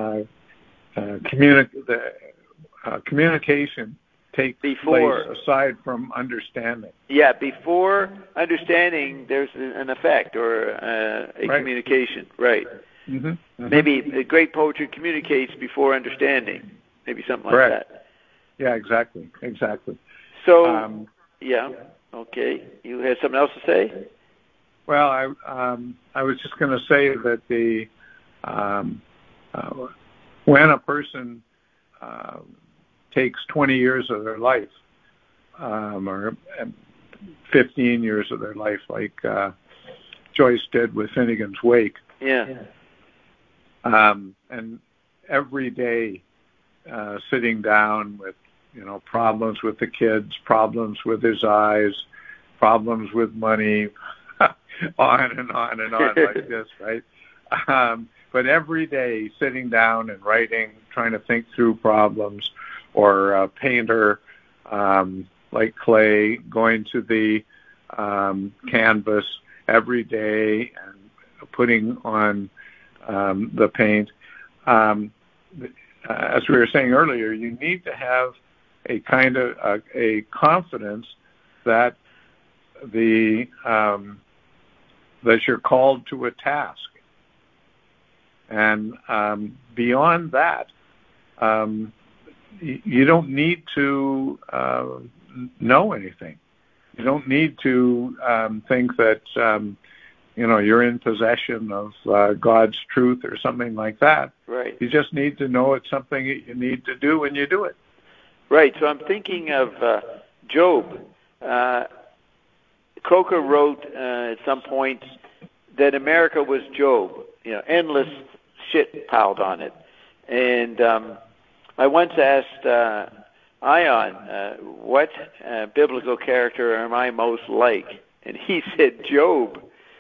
communication takes place aside from understanding. Yeah, before understanding, there's an effect or a communication. Right. Mm-hmm. Mm-hmm. Maybe great poetry communicates before understanding. Maybe something like that. Yeah, exactly. So, yeah. Okay. You had something else to say? Well, I was just going to say that when a person takes 20 years of their life, or 15 years of their life, like Joyce did with Finnegan's Wake. Yeah. And every day sitting down with, problems with the kids, problems with his eyes, problems with money, on and on and on like this, right? But every day sitting down and writing, trying to think through problems, or a painter like Clay going to the canvas every day and putting on the paint. As we were saying earlier, you need to have a kind of a confidence that that you're called to a task. And beyond that, you don't need to know anything. You don't need to think that you're in possession of God's truth or something like that. Right. You just need to know it's something that you need to do when you do it. Right. So I'm thinking of Job. Croker wrote at some point that America was Job. Endless shit piled on it. And I once asked Ion, what biblical character am I most like? And he said, Job.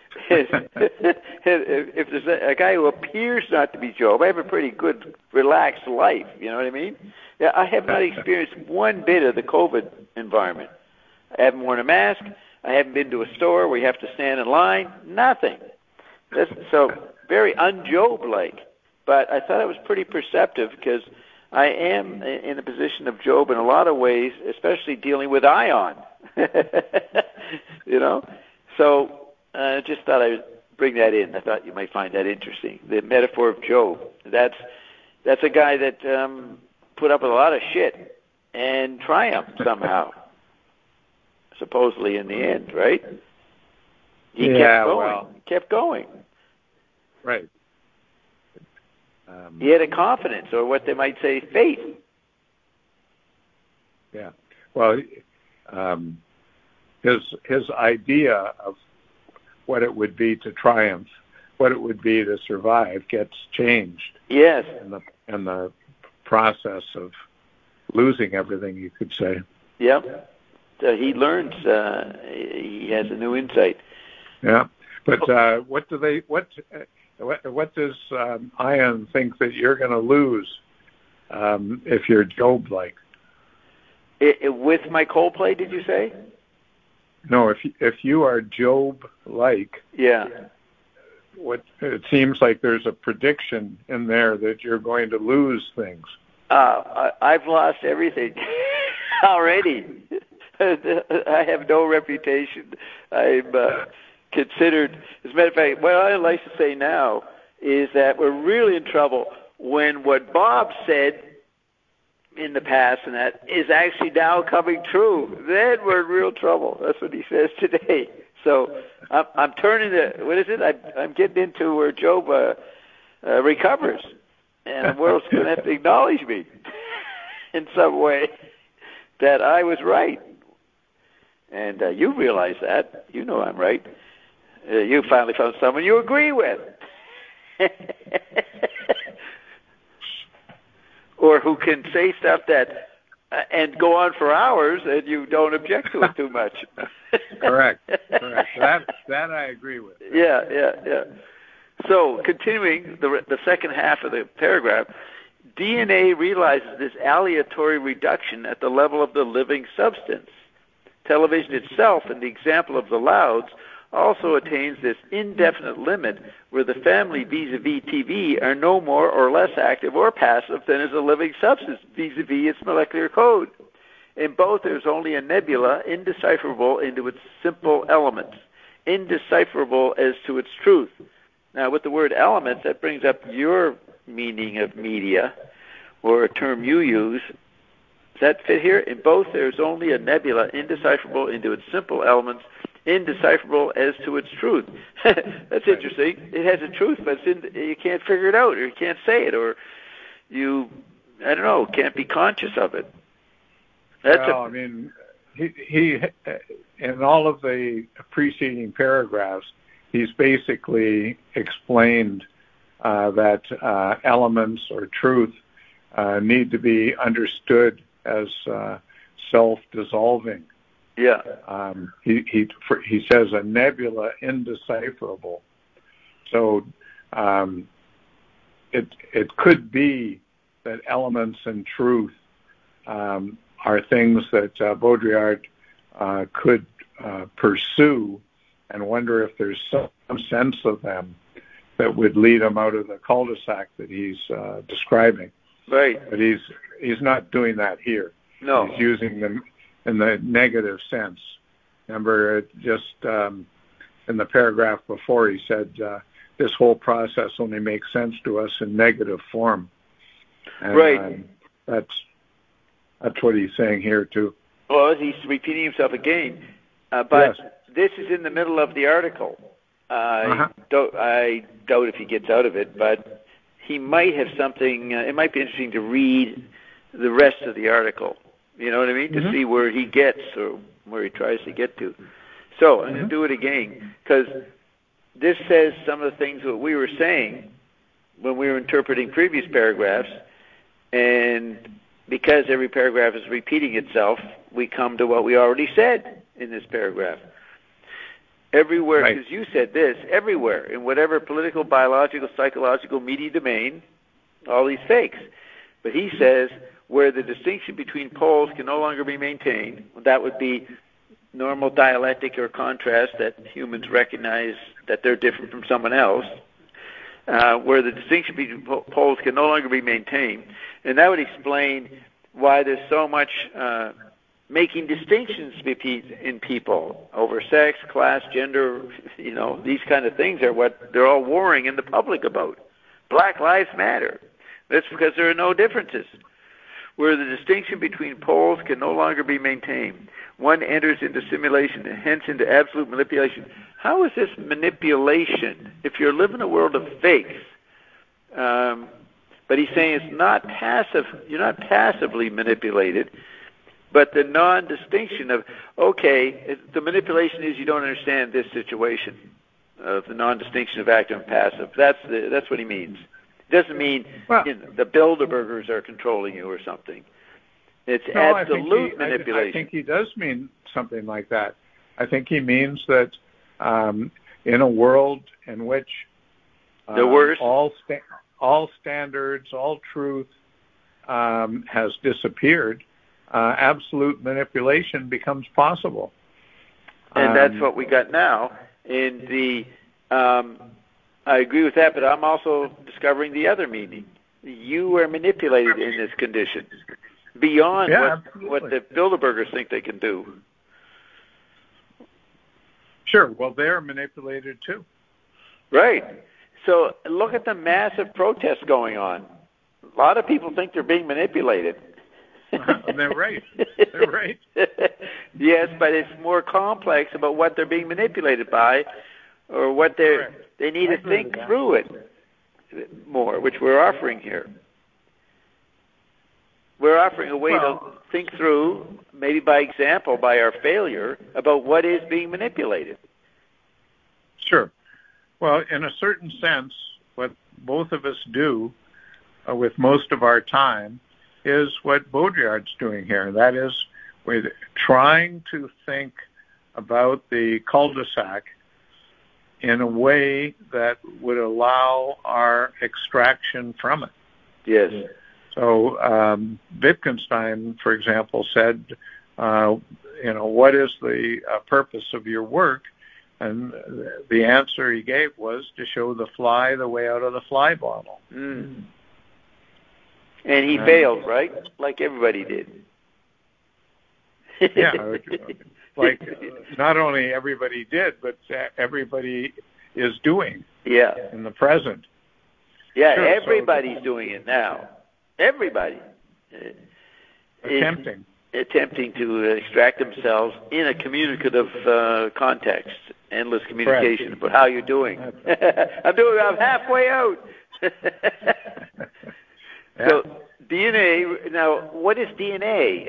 If there's a guy who appears not to be Job, I have a pretty good, relaxed life. You know what I mean? Yeah, I have not experienced one bit of the COVID environment. I haven't worn a mask. I haven't been to a store where you have to stand in line. Nothing. So very un-Job-like. But I thought it was pretty perceptive because I am in the position of Job in a lot of ways, especially dealing with Ion. So I just thought I would bring that in. I thought you might find that interesting. The metaphor of Job. That's a guy that put up with a lot of shit and triumphed somehow. Supposedly in the end, right? He kept going. Right. He had a confidence, or what they might say, faith. Yeah. Well, his idea of what it would be to triumph, what it would be to survive, gets changed. Yes. In the process of losing everything, you could say. Yep. So he learns. He has a new insight. Yeah. But what does Ion think that you're going to lose if you're Job-like? With my Coldplay, did you say? No, if you are Job-like, yeah. It seems like there's a prediction in there that you're going to lose things. I've lost everything already. I have no reputation. I'm considered, as a matter of fact, what I like to say now is that we're really in trouble when what Bob said in the past and that is actually now coming true. Then we're in real trouble. That's what he says today. So I'm turning I'm getting into where Job recovers, and the world's going to have to acknowledge me in some way that I was right. And you realize that. You know I'm right. You finally found someone you agree with. Or who can say stuff that and go on for hours and you don't object to it too much. Correct. That I agree with. Yeah. So, continuing the second half of the paragraph, DNA realizes this aleatory reduction at the level of the living substance. Television itself, in the example of the Louds, also attains this indefinite limit where the family vis-a-vis TV are no more or less active or passive than is a living substance vis-a-vis its molecular code. In both, there's only a nebula indecipherable into its simple elements, indecipherable as to its truth. Now, with the word elements, that brings up your meaning of media, or a term you use. Does that fit here? In both, there's only a nebula indecipherable into its simple elements, indecipherable as to its truth. That's interesting. It has a truth, but you can't figure it out, or you can't say it, or you, I don't know, can't be conscious of it. I mean, he in all of the preceding paragraphs, he's basically explained that elements or truth need to be understood as self-dissolving. Yeah. He says a nebula indecipherable. So it could be that elements and truth are things that Baudrillard could pursue and wonder if there's some sense of them that would lead him out of the cul-de-sac that he's describing. Right. But he's not doing that here. No. He's using them in the negative sense. Remember, just in the paragraph before, he said, this whole process only makes sense to us in negative form. And, right. That's what he's saying here, too. Well, he's repeating himself again. But yes. This is in the middle of the article. I doubt if he gets out of it, but he might have something. It might be interesting to read the rest of the article. You know what I mean? To see where he gets or where he tries to get to. So I'm going to do it again, because this says some of the things that we were saying when we were interpreting previous paragraphs, and because every paragraph is repeating itself, we come to what we already said in this paragraph. Everywhere, because you said this, everywhere, in whatever political, biological, psychological, media domain, all these fakes. But he says, where the distinction between poles can no longer be maintained, that would be normal dialectic or contrast that humans recognize that they're different from someone else, where the distinction between poles can no longer be maintained. And that would explain why there's so much making distinctions in people over sex, class, gender, these kind of things are what they're all warring in the public about. Black Lives Matter. That's because there are no differences. Where the distinction between poles can no longer be maintained. One enters into simulation and hence into absolute manipulation. How is this manipulation if you're living in a world of fakes? But he's saying it's not passive. You're not passively manipulated, but the non-distinction of, the manipulation is you don't understand this situation of the non-distinction of active and passive. That's what he means. It doesn't mean the Bilderbergers are controlling you or something. It's absolute manipulation. I think he does mean something like that. I think he means that in a world in which all standards, all truth has disappeared, absolute manipulation becomes possible. And that's what we got now in the... I agree with that, but I'm also discovering the other meaning. You are manipulated in this condition beyond what the Bilderbergers think they can do. Sure. Well, they're manipulated too. Right. So look at the massive protests going on. A lot of people think they're being manipulated. They're right. They're right. Yes, but it's more complex about what they're being manipulated by, or what they need to think through it more, which we're offering here. We're offering a way to think through, maybe by example, by our failure, about what is being manipulated. Sure. Well, in a certain sense, what both of us do with most of our time is what Baudrillard's doing here. That is, we're trying to think about the cul-de-sac in a way that would allow our extraction from it. Yes. So Wittgenstein, for example, said, what is the purpose of your work? And the answer he gave was to show the fly the way out of the fly bottle. Mm. And he failed, right? Like everybody did. Yeah. Like not only everybody did, but everybody is doing in the present. Yeah, everybody's doing it now. Everybody. Attempting. attempting to extract themselves in a communicative context, endless communication about how you're doing. I'm halfway out. So DNA. Now, what is DNA?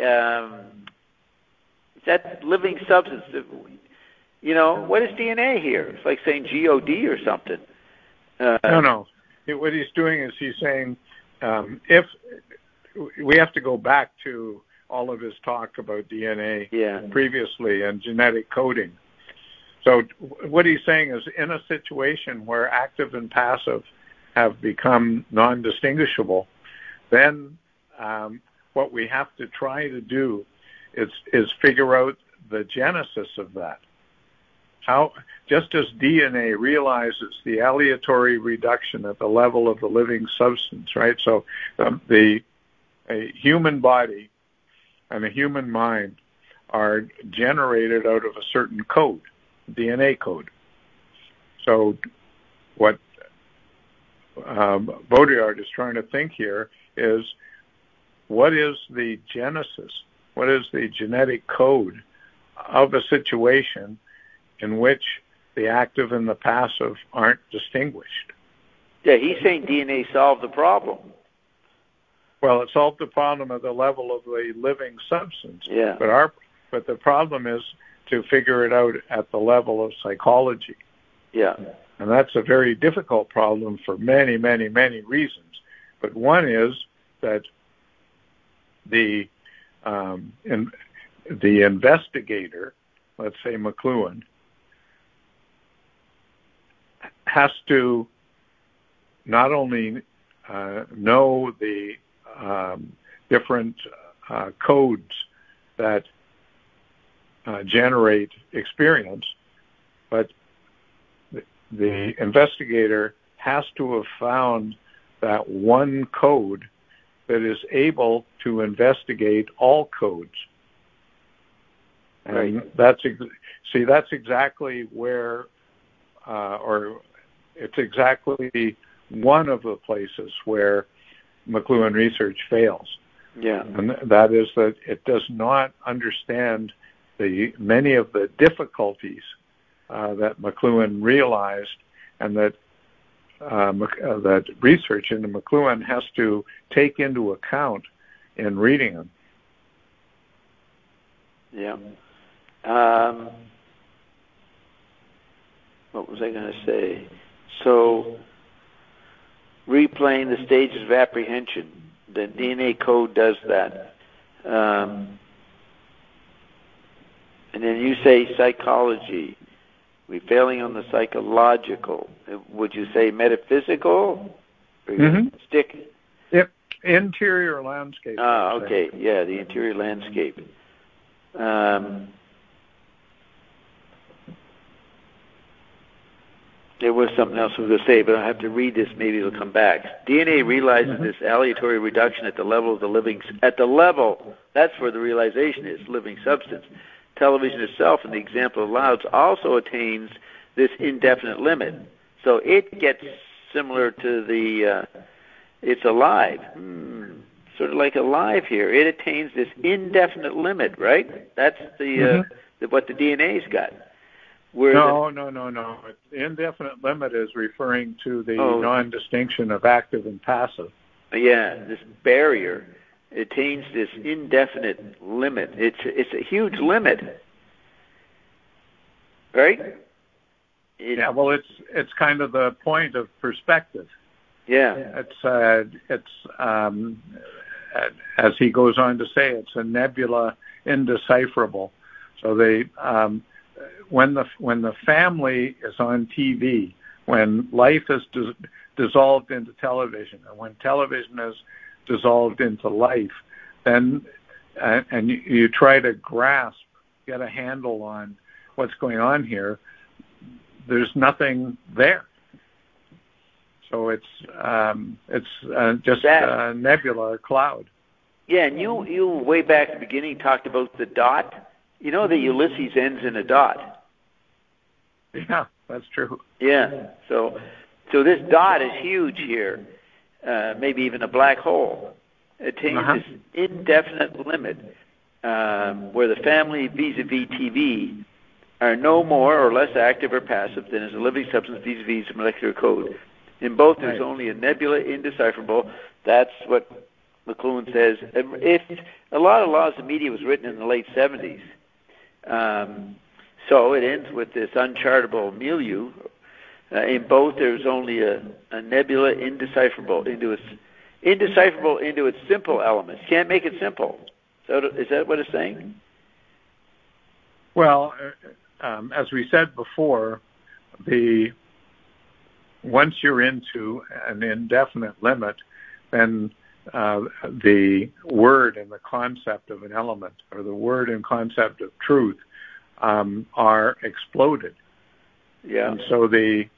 Is that living substance? What is DNA here? It's like saying God or something. No. What he's doing is he's saying if we have to go back to all of his talk about DNA previously and genetic coding. So what he's saying is in a situation where active and passive have become non-distinguishable, then what we have to try to do is figure out the genesis of that. How, just as DNA realizes the aleatory reduction at the level of the living substance, right? So a human body and a human mind are generated out of a certain code, DNA code. So what Baudrillard is trying to think here is, what is the genesis? What is the genetic code of a situation in which the active and the passive aren't distinguished? Yeah, he's saying DNA solved the problem. Well, it solved the problem at the level of the living substance. Yeah. But the problem is to figure it out at the level of psychology. Yeah. And that's a very difficult problem for many, many, many reasons. But one is that the investigator, let's say McLuhan, has to not only know the different codes that generate experience, but the investigator has to have found that one code that is able to investigate all codes. And that's exactly where, or it's exactly one of the places where McLuhan research fails. Yeah. And that is that it does not understand many of the difficulties that McLuhan realized, and that that research into McLuhan has to take into account in reading them. Yeah. What was I going to say? So, replaying the stages of apprehension. The DNA code does that. And then you say psychology. We're failing on the psychological. Would you say metaphysical? Stick? Yep. Interior landscape. Okay. Yeah, the interior landscape. There was something else I was going to say, but I'll have to read this. Maybe it'll come back. DNA realizes this aleatory reduction at the level of the living... At the level, that's where the realization is, living substance. Television itself, in the example of Louds, also attains this indefinite limit. So it gets similar to the... it's alive. Sort of like alive here. It attains this indefinite limit, right? That's the what the DNA's got. No. The indefinite limit is referring to the non-distinction of active and passive. Yeah, this barrier attains this indefinite limit. It's a huge limit, right? Well, it's kind of the point of perspective. Yeah, it's as he goes on to say, it's a nebula indecipherable. So they when the family is on TV, when life is dissolved into television, and when television is dissolved into life, then and you try to get a handle on what's going on here, there's nothing there. So it's just a nebula, a cloud. Yeah, and you way back at the beginning talked about the dot. You know that Ulysses ends in a dot. Yeah, that's true. Yeah, so this dot is huge here, maybe even a black hole. It attains this indefinite limit. where the family vis-a-vis TV are no more or less active or passive than is a living substance vis-a-vis the molecular code. In both, there's only a nebula indecipherable. That's what McLuhan says. If a lot of Laws of Media was written in the late 70s, so it ends with this unchartable milieu. In both, there's only a nebula indecipherable into its simple elements. You can't make it simple. So is that what it's saying? Well, as we said before, once you're into an indefinite limit, then the word and the concept of an element, or the word and concept of truth, are exploded. Yeah. And so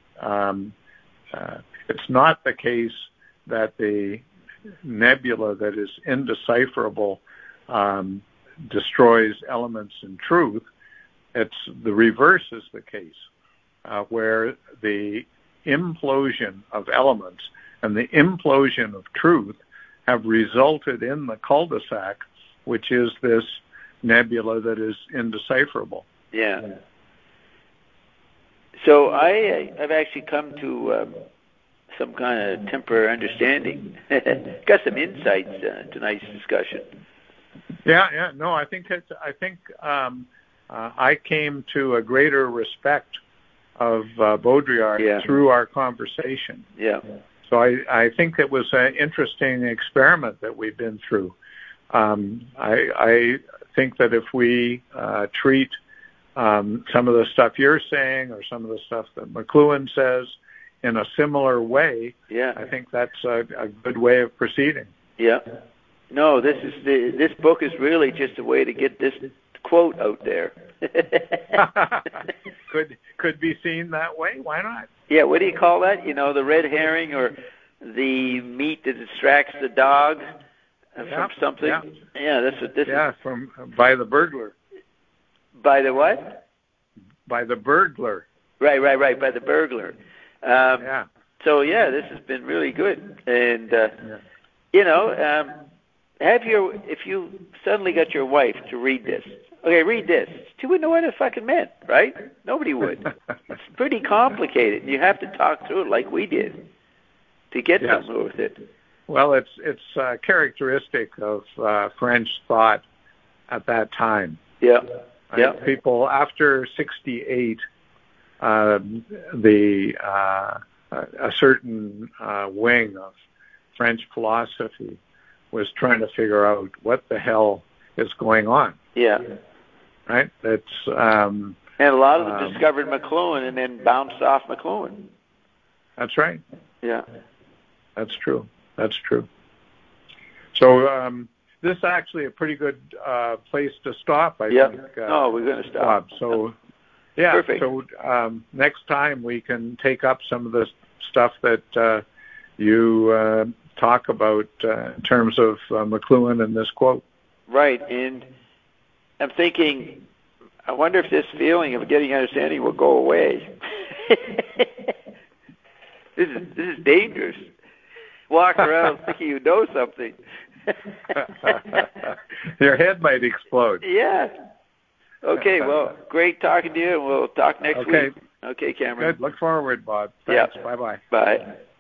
it's not the case that the nebula that is indecipherable destroys elements in truth. It's the reverse is the case, where the implosion of elements and the implosion of truth have resulted in the cul-de-sac, which is this nebula that is indecipherable. Yeah. So I've actually come to some kind of temporary understanding. Got some insights tonight's discussion. Yeah. No, I think I came to a greater respect of Baudrillard through our conversation. Yeah. So I think it was an interesting experiment that we've been through. I think that if we treat some of the stuff you're saying or some of the stuff that McLuhan says in a similar way, I think that's a good way of proceeding. Yeah. No, this book is really just a way to get this quote out there. Could be seen that way. Why not? Yeah. What do you call that? The red herring or the meat that distracts the dog from something. Yeah. That's what this is. Yeah. By the burglar. By the what? By the burglar. Right. By the burglar. So this has been really good, and if you suddenly got your wife to read this, read this. She wouldn't know what it fucking meant, right? Nobody would. It's pretty complicated. You have to talk through it like we did to get somewhere with it. Well, it's characteristic of French thought at that time. Yeah. People after 1968, a certain wing of French philosophy was trying to figure out what the hell is going on. Yeah. Right? It's and a lot of them discovered McLuhan and then bounced off McLuhan. That's right. Yeah. That's true. So this is actually a pretty good place to stop, I think. No, we're going to stop. Bob. So, Perfect. So next time we can take up some of the stuff that you talk about in terms of McLuhan and this quote. Right, and I'm thinking, I wonder if this feeling of getting understanding will go away. This is dangerous. Walk around thinking you know something. Your head might explode. Yeah. Okay, well, great talking to you, and we'll talk next week. Okay, Cameron. Good. Look forward, Bob. Thanks. Yep. Bye-bye. Bye.